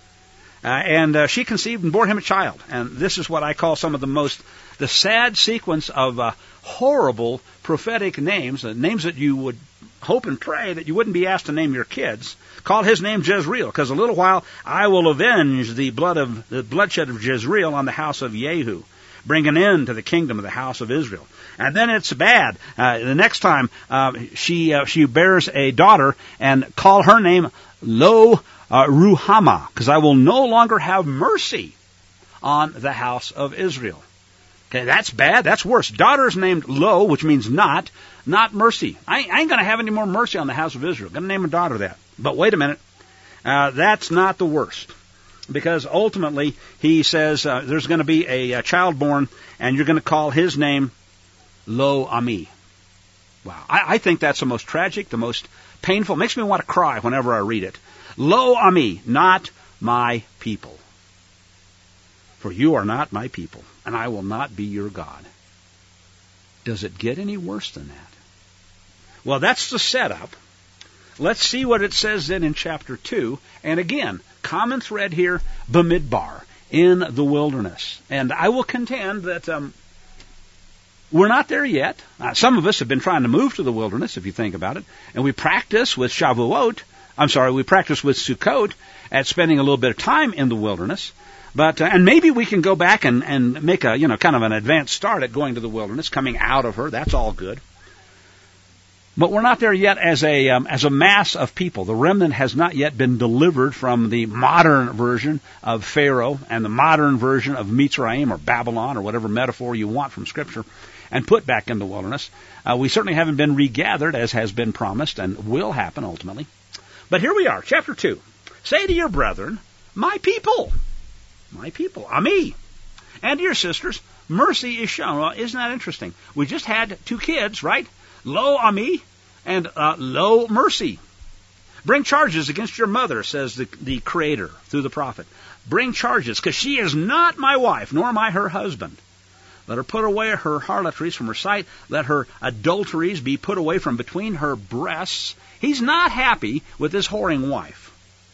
And she conceived and bore him a child. And this is what I call some of the sad sequence of horrible prophetic names, names that you would hope and pray that you wouldn't be asked to name your kids. Call his name Jezreel, because a little while I will avenge the bloodshed of Jezreel on the house of Jehu, bring an end to the kingdom of the house of Israel. And then it's bad. The next time she bears a daughter, and call her name Ruhamah, because I will no longer have mercy on the house of Israel. Okay, that's bad. That's worse. Daughter's named Lo, which means not mercy. I ain't going to have any more mercy on the house of Israel. Going to name a daughter that. But wait a minute. That's not the worst. Because ultimately, he says there's going to be a child born, and you're going to call his name Lo Ami. Wow. I think that's the most tragic, the most painful. It makes me want to cry whenever I read it. Lo Ami, not my people. For you are not my people, and I will not be your God. Does it get any worse than that? Well, that's the setup. Let's see what it says then in chapter 2. And again, common thread here, Bamidbar, in the wilderness. And I will contend that we're not there yet. Some of us have been trying to move to the wilderness, if you think about it. And we practice with we practice with Sukkot at spending a little bit of time in the wilderness. But and maybe we can go back and make a kind of an advanced start at going to the wilderness, coming out of her. That's all good. But we're not there yet as a mass of people. The remnant has not yet been delivered from the modern version of Pharaoh and the modern version of Mitzrayim or Babylon or whatever metaphor you want from Scripture, and put back in the wilderness. We certainly haven't been regathered as has been promised and will happen ultimately. But here we are, chapter 2. Say to your brethren, my people, Ami, and to your sisters, mercy is shown. Well, isn't that interesting? We just had 2 kids, right? Lo Ami and Lo Mercy. Bring charges against your mother, says the Creator through the prophet. Bring charges, because she is not my wife, nor am I her husband. Let her put away her harlotries from her sight. Let her adulteries be put away from between her breasts. He's not happy with his whoring wife.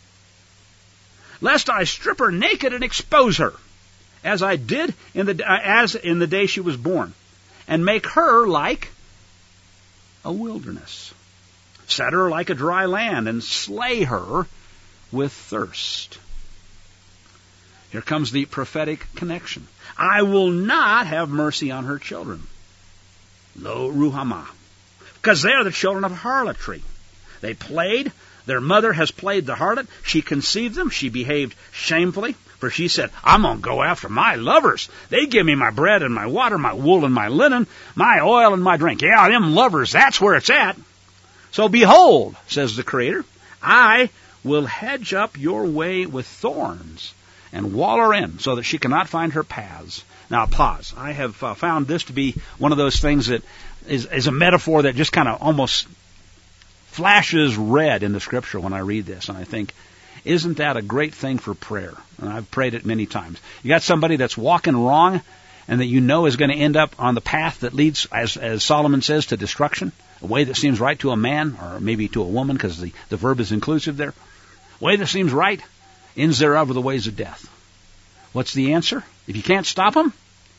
Lest I strip her naked and expose her, as I did in the day she was born, and make her like a wilderness. Set her like a dry land, and slay her with thirst. Here comes the prophetic connection. I will not have mercy on her children. Lo Ruhamah. Because they are the children of harlotry. They played. Their mother has played the harlot. She conceived them. She behaved shamefully. For she said, I'm going to go after my lovers. They give me my bread and my water, my wool and my linen, my oil and my drink. Yeah, them lovers, that's where it's at. So behold, says the Creator, I will hedge up your way with thorns and wall her in so that she cannot find her paths. Now, pause. I have found this to be one of those things that is a metaphor that just kind of almost flashes red in the Scripture when I read this. And I think, isn't that a great thing for prayer? And I've prayed it many times. You got somebody that's walking wrong and that you know is going to end up on the path that leads, as Solomon says, to destruction, a way that seems right to a man or maybe to a woman because the verb is inclusive there. A way that seems right, ends thereof are the ways of death. What's the answer? If you can't stop them,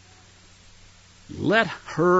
let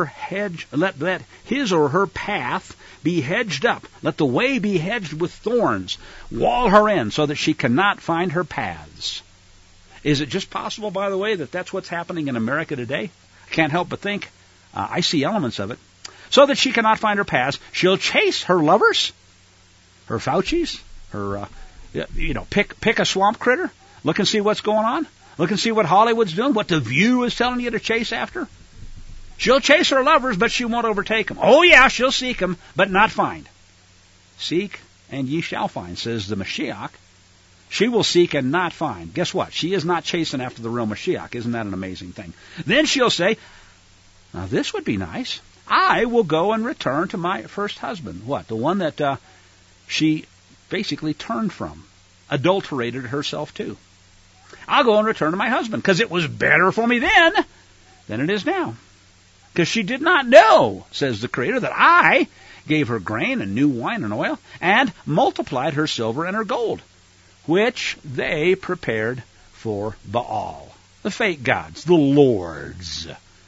his or her path be hedged up. Let the way be hedged with thorns. Wall her in so that she cannot find her paths. Is it just possible, by the way, that that's what's happening in America today? I can't help but think. I see elements of it. So that she cannot find her paths. She'll chase her lovers, her Faucis, her, pick a swamp critter. Look and see what's going on. Look and see what Hollywood's doing, what The View is telling you to chase after. She'll chase her lovers, but she won't overtake them. Oh, yeah, she'll seek them, but not find. Seek, and ye shall find, says the Mashiach. She will seek and not find. Guess what? She is not chasing after the real Mashiach. Isn't that an amazing thing? Then she'll say, now this would be nice. I will go and return to my first husband. What? The one that she basically turned from, adulterated herself to. I'll go and return to my husband, because it was better for me then than it is now. Because she did not know, says the Creator, that I gave her grain and new wine and oil, and multiplied her silver and her gold, which they prepared for Baal, the fake gods, the lords,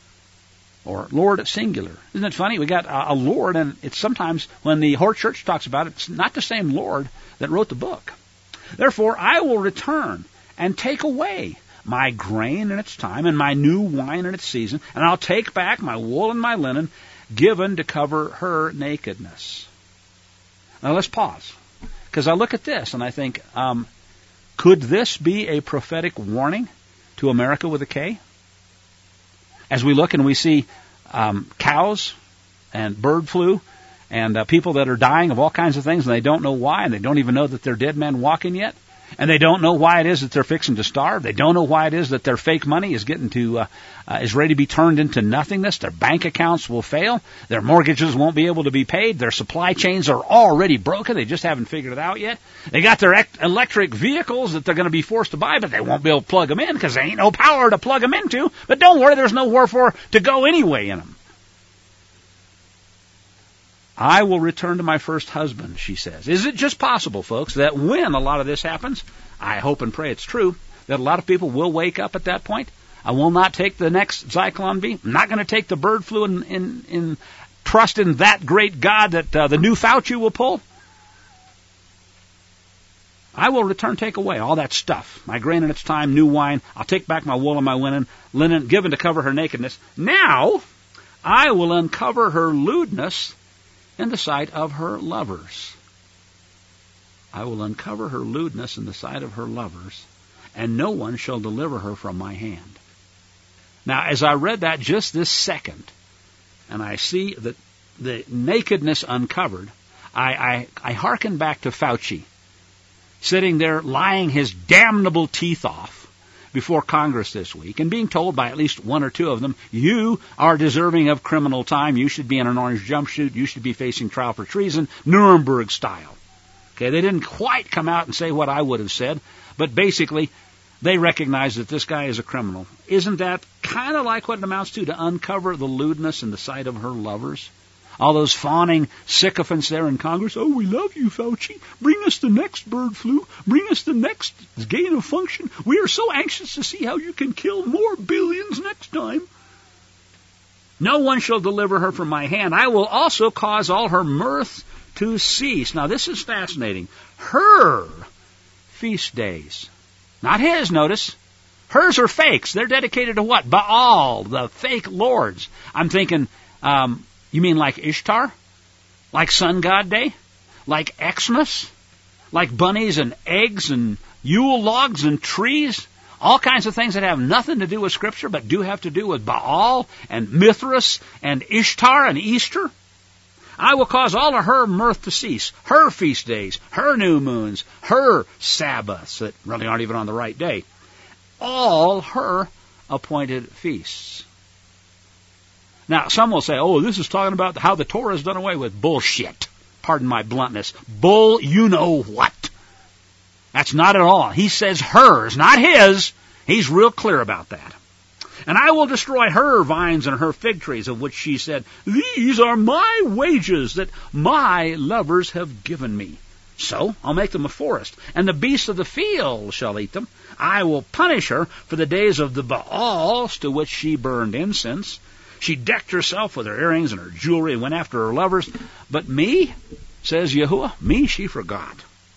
or Lord singular. Isn't it funny? We got a Lord, and it's sometimes when the Hort Church talks about it, it's not the same Lord that wrote the book. Therefore, I will return and take away my grain in its time, and my new wine in its season, and I'll take back my wool and my linen, given to cover her nakedness. Now let's pause, because I look at this and I think, could this be a prophetic warning to America with a K? As we look and we see cows and bird flu and people that are dying of all kinds of things, and they don't know why, and they don't even know that they're dead men walking yet. And they don't know why it is that they're fixing to starve. They don't know why it is that their fake money is getting to is ready to be turned into nothingness. Their bank accounts will fail. Their mortgages won't be able to be paid. Their supply chains are already broken. They just haven't figured it out yet. They got their electric vehicles that they're going to be forced to buy, but they won't be able to plug them in because there ain't no power to plug them into. But don't worry, there's no wherefore to go anyway in them. I will return to my first husband, she says. Is it just possible, folks, that when a lot of this happens, I hope and pray it's true, that a lot of people will wake up at that point? I will not take the next Zyklon B. I'm not going to take the bird flu and trust in that great God that the new Fauci will pull. I will return, take away all that stuff, my grain in its time, new wine. I'll take back my wool and my linen given to cover her nakedness. Now I will uncover her lewdness in the sight of her lovers. I will uncover her lewdness in the sight of her lovers, and no one shall deliver her from my hand. Now, as I read that just this second, and I see the nakedness uncovered, I hearken back to Fauci, sitting there lying his damnable teeth off before Congress this week, and being told by at least one or two of them, you are deserving of criminal time, you should be in an orange jumpsuit, you should be facing trial for treason, Nuremberg style. Okay, they didn't quite come out and say what I would have said, but basically, They recognize that this guy is a criminal. Isn't that kind of like what it amounts to uncover the lewdness in the sight of her lovers? All those fawning sycophants there in Congress. Oh, we love you, Fauci. Bring us the next bird flu. Bring us the next gain of function. We are so anxious to see how you can kill more billions next time. No one shall deliver her from my hand. I will also cause all her mirth to cease. Now, this is fascinating. Her feast days. Not his, notice. Hers are fakes. They're dedicated to what? Baal, the fake lords. I'm thinking, you mean like Ishtar? Like Sun God Day? Like Xmas? Like bunnies and eggs and Yule logs and trees? All kinds of things that have nothing to do with Scripture but do have to do with Baal and Mithras and Ishtar and Easter? I will cause all of her mirth to cease, her feast days, her new moons, her Sabbaths that really aren't even on the right day, all her appointed feasts. Now, some will say, oh, this is talking about how the Torah is done away with. Bullshit. Pardon my bluntness. Bull, you know what. That's not at all. He says hers, not his. He's real clear about that. And I will destroy her vines and her fig trees, of which she said, these are my wages that my lovers have given me. So I'll make them a forest, and the beasts of the field shall eat them. I will punish her for the days of the Baals to which she burned incense. She decked herself with her earrings and her jewelry and went after her lovers. But me, says Yahuwah, me she forgot.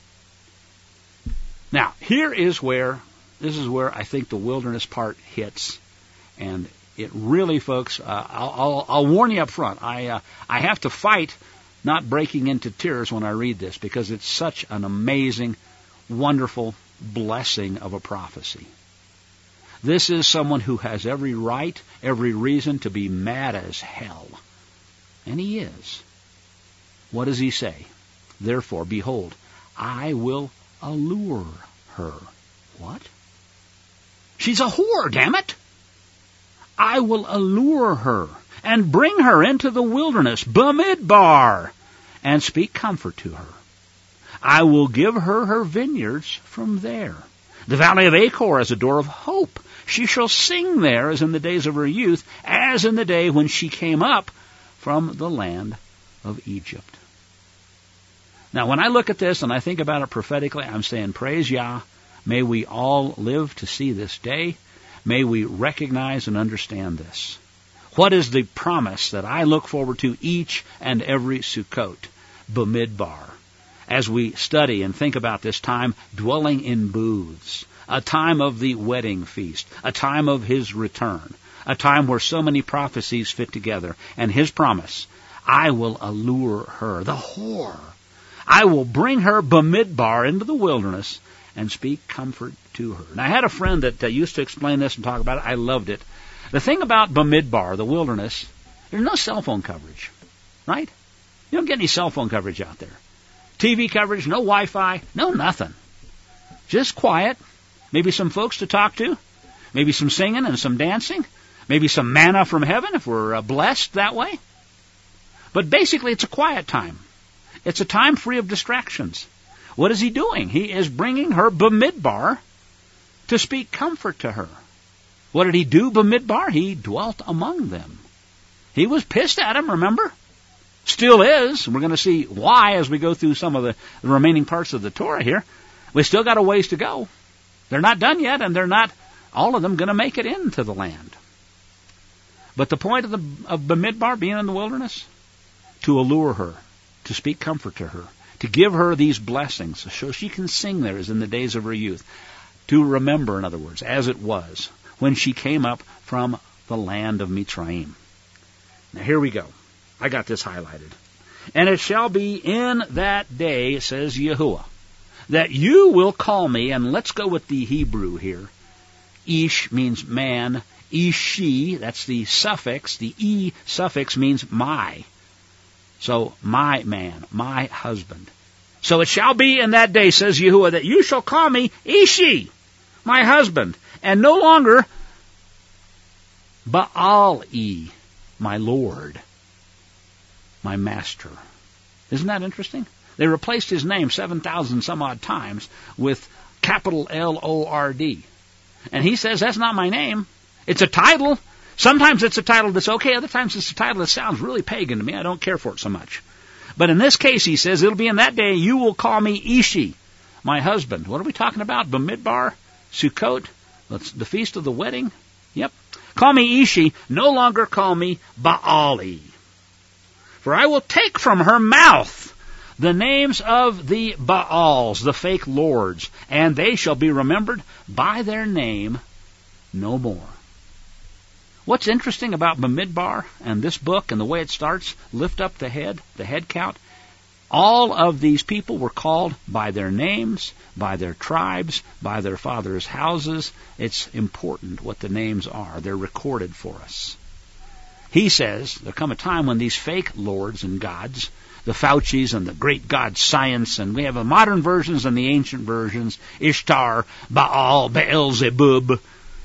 Now, this is where I think the wilderness part hits. And it really, folks, I'll warn you up front. I have to fight not breaking into tears when I read this because it's such an amazing, wonderful blessing of a prophecy. This is someone who has every right, every reason to be mad as hell. And he is. What does he say? Therefore, behold, I will allure her. What? She's a whore, damn it! I will allure her and bring her into the wilderness, Bamidbar, and speak comfort to her. I will give her her vineyards from there. The valley of Achor is a door of hope. She shall sing there as in the days of her youth, as in the day when she came up from the land of Egypt. Now, when I look at this and I think about it prophetically, I'm saying, praise Yah, may we all live to see this day. May we recognize and understand this. What is the promise that I look forward to each and every Sukkot? Bamidbar. As we study and think about this time, dwelling in booths, a time of the wedding feast, a time of his return, a time where so many prophecies fit together, and his promise, I will allure her, the whore. I will bring her Bamidbar into the wilderness and speak comfort to her. Now, I had a friend that used to explain this and talk about it. I loved it. The thing about Bamidbar, the wilderness, there's no cell phone coverage, right? You don't get any cell phone coverage out there. TV coverage, no Wi-Fi, no nothing. Just quiet, maybe some folks to talk to, maybe some singing and some dancing, maybe some manna from heaven if we're blessed that way. But basically it's a quiet time. It's a time free of distractions. What is he doing? He is bringing her Bamidbar to speak comfort to her. What did he do, Bamidbar? He dwelt among them. He was pissed at them, remember? Still is. We're going to see why as we go through some of the remaining parts of the Torah here. We still got a ways to go. They're not done yet, and they're not, all of them, going to make it into the land. But the point of Bamidbar being in the wilderness? To allure her, to speak comfort to her, to give her these blessings so she can sing there as in the days of her youth. To remember, in other words, as it was when she came up from the land of Mitzrayim. Now here we go. I got this highlighted. And it shall be in that day, says Yahuwah, that you will call me, and let's go with the Hebrew here. Ish means man. Ishi, that's the suffix. The E suffix means my. So, my man, my husband. So it shall be in that day, says Yahuwah, that you shall call me Ishi, my husband, and no longer Baal-e, my Lord, my master. Isn't that interesting? They replaced his name 7,000 some odd times with capital Lord. And he says, that's not my name. It's a title. Sometimes it's a title that's okay. Other times it's a title that sounds really pagan to me. I don't care for it so much. But in this case, he says, it'll be in that day you will call me Ishi, my husband. What are we talking about? Bamidbar? Sukkot? That's the feast of the wedding? Yep. Call me Ishi. No longer call me Baali. For I will take from her mouth the names of the Baals, the fake lords, and they shall be remembered by their name no more. What's interesting about Bamidbar and this book and the way it starts, lift up the head count, all of these people were called by their names, by their tribes, by their fathers' houses. It's important what the names are. They're recorded for us. He says there'll come a time when these fake lords and gods, the Faucis and the great god science, and we have the modern versions and the ancient versions, Ishtar, Baal, Beelzebub,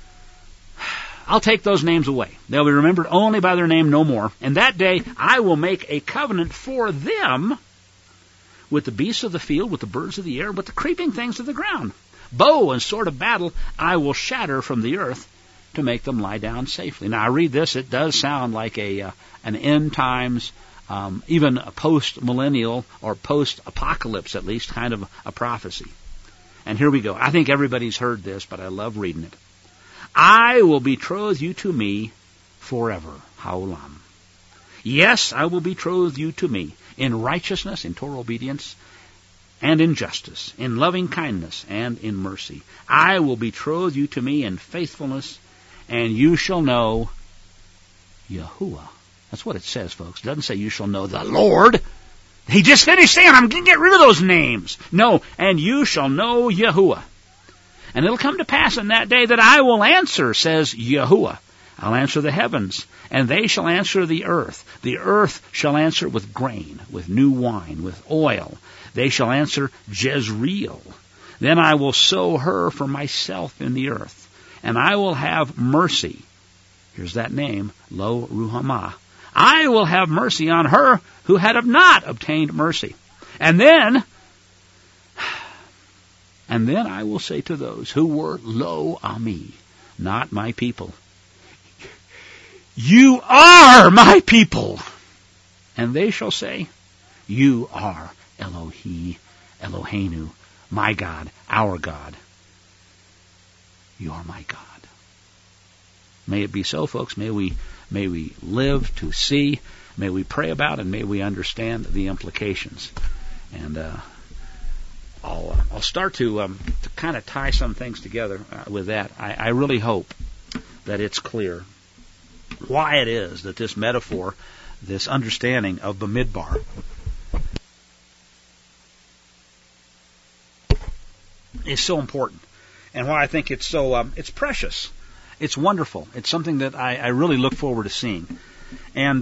I'll take those names away. They'll be remembered only by their name no more. And that day I will make a covenant for them with the beasts of the field, with the birds of the air, with the creeping things of the ground. Bow and sword of battle I will shatter from the earth to make them lie down safely. Now I read this, it does sound like an end times, even a post-millennial or post-apocalypse at least kind of a prophecy. And here we go. I think everybody's heard this, but I love reading it. I will betroth you to me forever. Haolam. Yes, I will betroth you to me in righteousness, in Torah obedience, and in justice, in loving kindness, and in mercy. I will betroth you to me in faithfulness, and you shall know Yahuwah. That's what it says, folks. It doesn't say you shall know the Lord. He just finished saying, I'm going to get rid of those names. No, and you shall know Yahuwah. And it'll come to pass in that day that I will answer, says Yahuwah. I'll answer the heavens, and they shall answer the earth. The earth shall answer with grain, with new wine, with oil. They shall answer Jezreel. Then I will sow her for myself in the earth, and I will have mercy. Here's that name, Lo Ruhamah. I will have mercy on her who had not obtained mercy. And then I will say to those who were Lo Ami, not my people, you are my people. And they shall say, you are Elohi, Eloheinu, my God, our God. You are my God. May it be so, folks. May we live to see. May we pray about, and may we understand the implications. And I'll start to kind of tie some things together with that. I really hope that it's clear why it is that this metaphor, this understanding of Bamidbar, is so important, and why I think it's so it's precious, it's wonderful, it's something that I really look forward to seeing, and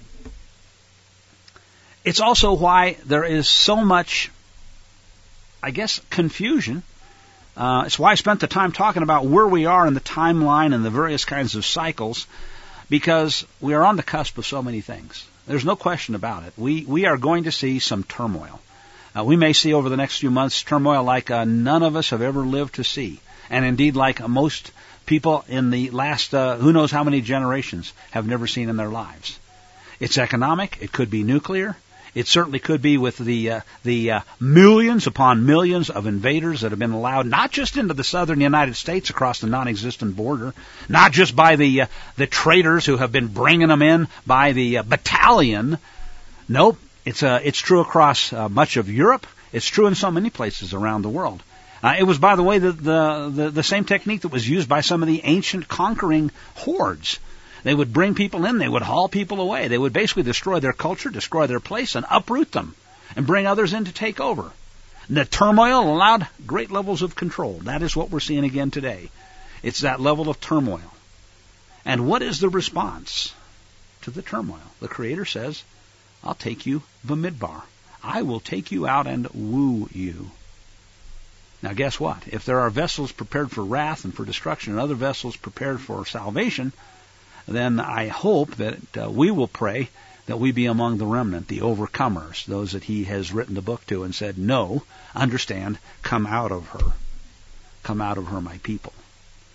it's also why there is so much, I guess, confusion. It's why I spent the time talking about where we are in the timeline and the various kinds of cycles, because we are on the cusp of so many things. There's no question about it. We are going to see some turmoil. We may see over the next few months turmoil like none of us have ever lived to see, and indeed like most people in the last who knows how many generations have never seen in their lives. It's economic. It could be nuclear. It certainly could be with the millions upon millions of invaders that have been allowed, not just into the southern United States across the non-existent border, not just by the traders who have been bringing them in by the battalion. Nope, it's true across much of Europe. It's true in so many places around the world. It was, by the way, the same technique that was used by some of the ancient conquering hordes. They would bring people in, they would haul people away. They would basically destroy their culture, destroy their place, and uproot them, and bring others in to take over. And the turmoil allowed great levels of control. That is what we're seeing again today. It's that level of turmoil. And what is the response to the turmoil? The Creator says, I'll take you Bamidbar. I will take you out and woo you. Now guess what? If there are vessels prepared for wrath and for destruction, and other vessels prepared for salvation, then I hope that we will pray that we be among the remnant, the overcomers, those that He has written the book to and said, no, understand, come out of her. Come out of her, my people.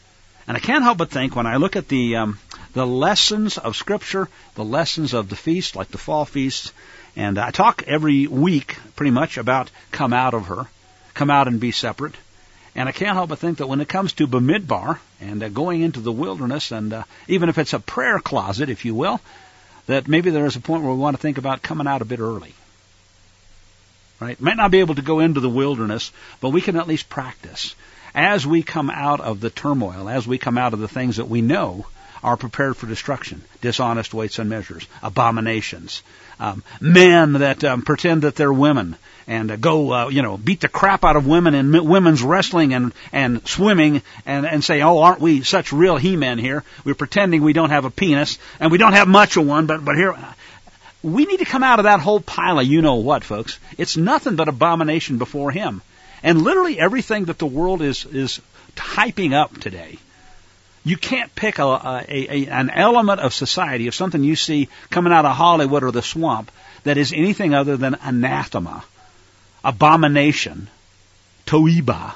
And I can't help but think when I look at the lessons of Scripture, the lessons of the feast, like the fall feasts, and I talk every week pretty much about come out of her, come out and be separate. And I can't help but think that when it comes to Bamidbar and going into the wilderness, and even if it's a prayer closet, if you will, that maybe there is a point where we want to think about coming out a bit early. Right? Might not be able to go into the wilderness, but we can at least practice. As we come out of the turmoil, as we come out of the things that we know are prepared for destruction, dishonest weights and measures, abominations, men that pretend that they're women and go, beat the crap out of women in women's wrestling and swimming and say, oh, aren't we such real he-men here? We're pretending we don't have a penis and we don't have much of one, but here... We need to come out of that whole pile of you-know-what, folks. It's nothing but abomination before Him. And literally everything that the world is hyping up today, you can't pick an element of society, of something you see coming out of Hollywood or the swamp, that is anything other than anathema, abomination, toiba,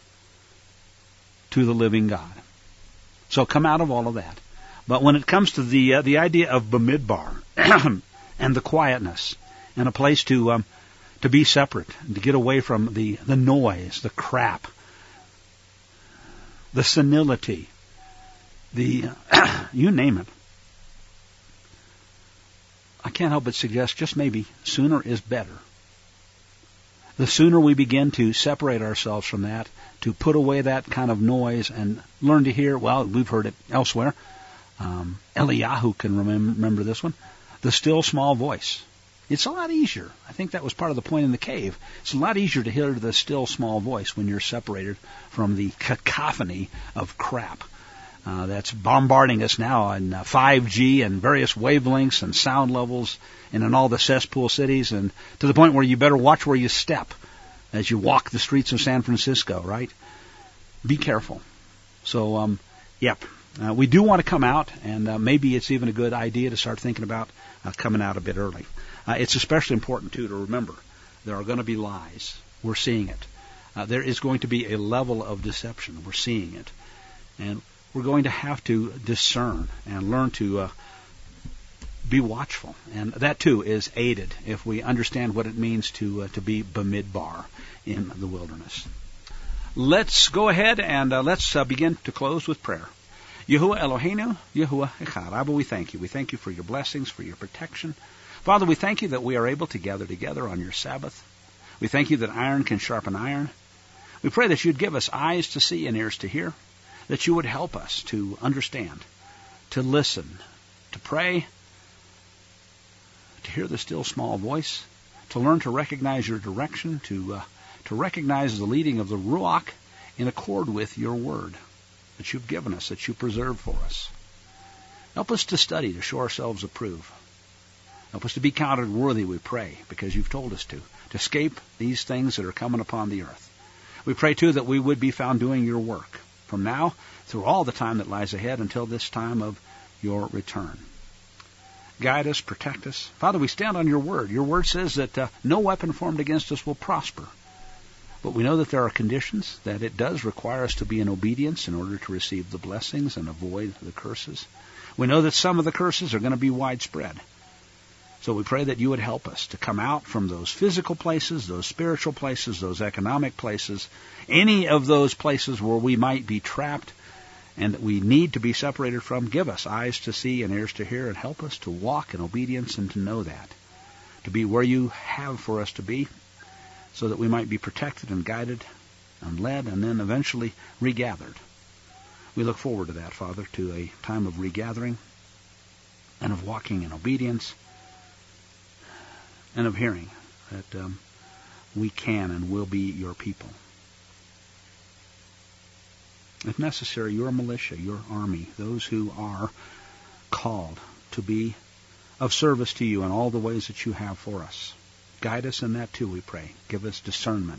to the living God. So come out of all of that. But when it comes to the idea of Bamidbar, and the quietness, and a place to be separate, and to get away from the noise, the crap, the senility, you name it. I can't help but suggest just maybe sooner is better. The sooner we begin to separate ourselves from that, to put away that kind of noise and learn to hear, well, we've heard it elsewhere. Eliyahu can remember this one. The still small voice. It's a lot easier. I think that was part of the point in the cave. It's a lot easier to hear the still small voice when you're separated from the cacophony of crap that's bombarding us now on 5G and various wavelengths and sound levels and in all the cesspool cities, and to the point where you better watch where you step as you walk the streets of San Francisco, right? Be careful. So, we do want to come out, and maybe it's even a good idea to start thinking about coming out a bit early. It's especially important, too, to remember there are going to be lies. We're seeing it. There is going to be a level of deception. We're seeing it. And we're going to have to discern and learn to be watchful. And that, too, is aided if we understand what it means to be Bamidbar in the wilderness. Let's go ahead and let's begin to close with prayer. Yahuwah Eloheinu, Yahuwah Echad. Abba, we thank you. We thank you for your blessings, for your protection. Father, we thank you that we are able to gather together on your Sabbath. We thank you that iron can sharpen iron. We pray that you'd give us eyes to see and ears to hear, that you would help us to understand, to listen, to pray, to hear the still small voice, to learn to recognize your direction, to recognize the leading of the Ruach in accord with your word that you've given us, that you preserve for us. Help us to study, to show ourselves approved. Help us to be counted worthy, we pray, because you've told us to escape these things that are coming upon the earth. We pray, too, that we would be found doing your work from now through all the time that lies ahead until this time of your return. Guide us, protect us. Father, we stand on your word. Your word says that no weapon formed against us will prosper. But we know that there are conditions, that it does require us to be in obedience in order to receive the blessings and avoid the curses. We know that some of the curses are going to be widespread. So we pray that you would help us to come out from those physical places, those spiritual places, those economic places, any of those places where we might be trapped and that we need to be separated from. Give us eyes to see and ears to hear, and help us to walk in obedience and to know that, to be where you have for us to be, so that we might be protected and guided and led and then eventually regathered. We look forward to that, Father, to a time of regathering and of walking in obedience and of hearing that we can and will be your people. If necessary, your militia, your army, those who are called to be of service to you in all the ways that you have for us. Guide us in that too, we pray. Give us discernment.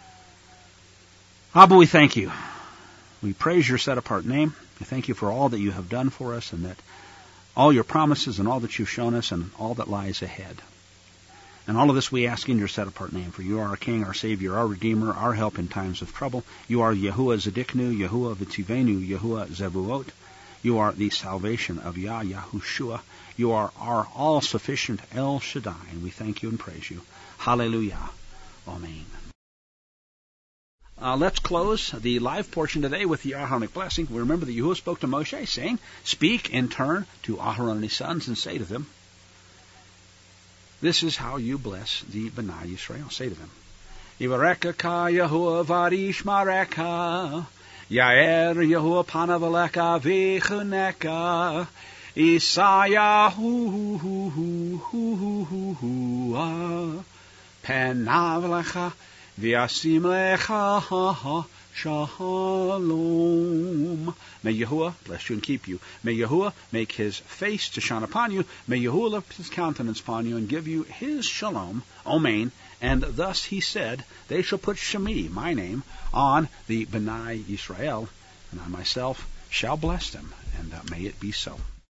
Abba, we thank you. We praise your set-apart name. We thank you for all that you have done for us, and that all your promises and all that you've shown us and all that lies ahead. And all of this we ask in your set-apart name, for you are our King, our Savior, our Redeemer, our help in times of trouble. You are Yahuwah Zedeknu, Yahuwah V'tzivenu, Yahuwah Zevuot. You are the salvation of Yahushua. You are our all-sufficient El Shaddai, and we thank you and praise you. Hallelujah. Amen. Let's close the live portion today with the Aharonic blessing. We remember that Yahuwah spoke to Moshe, saying, "Speak in turn to Aharon and his sons, and say to them, this is how you bless the B'nai Yisrael." Say to them, "Yivareka ka Yahuwah varish mareka, Yair Yahuwah panav aleka v'chuneka, Isayahu penav lecha v'yasim lecha Shalom." May Yahuwah bless you and keep you. May Yahuwah make his face to shine upon you. May Yahuwah lift his countenance upon you and give you his shalom. Amen. And thus he said, "They shall put Shemi, my name, on the B'nai Yisrael, and I myself shall bless them." And may it be so.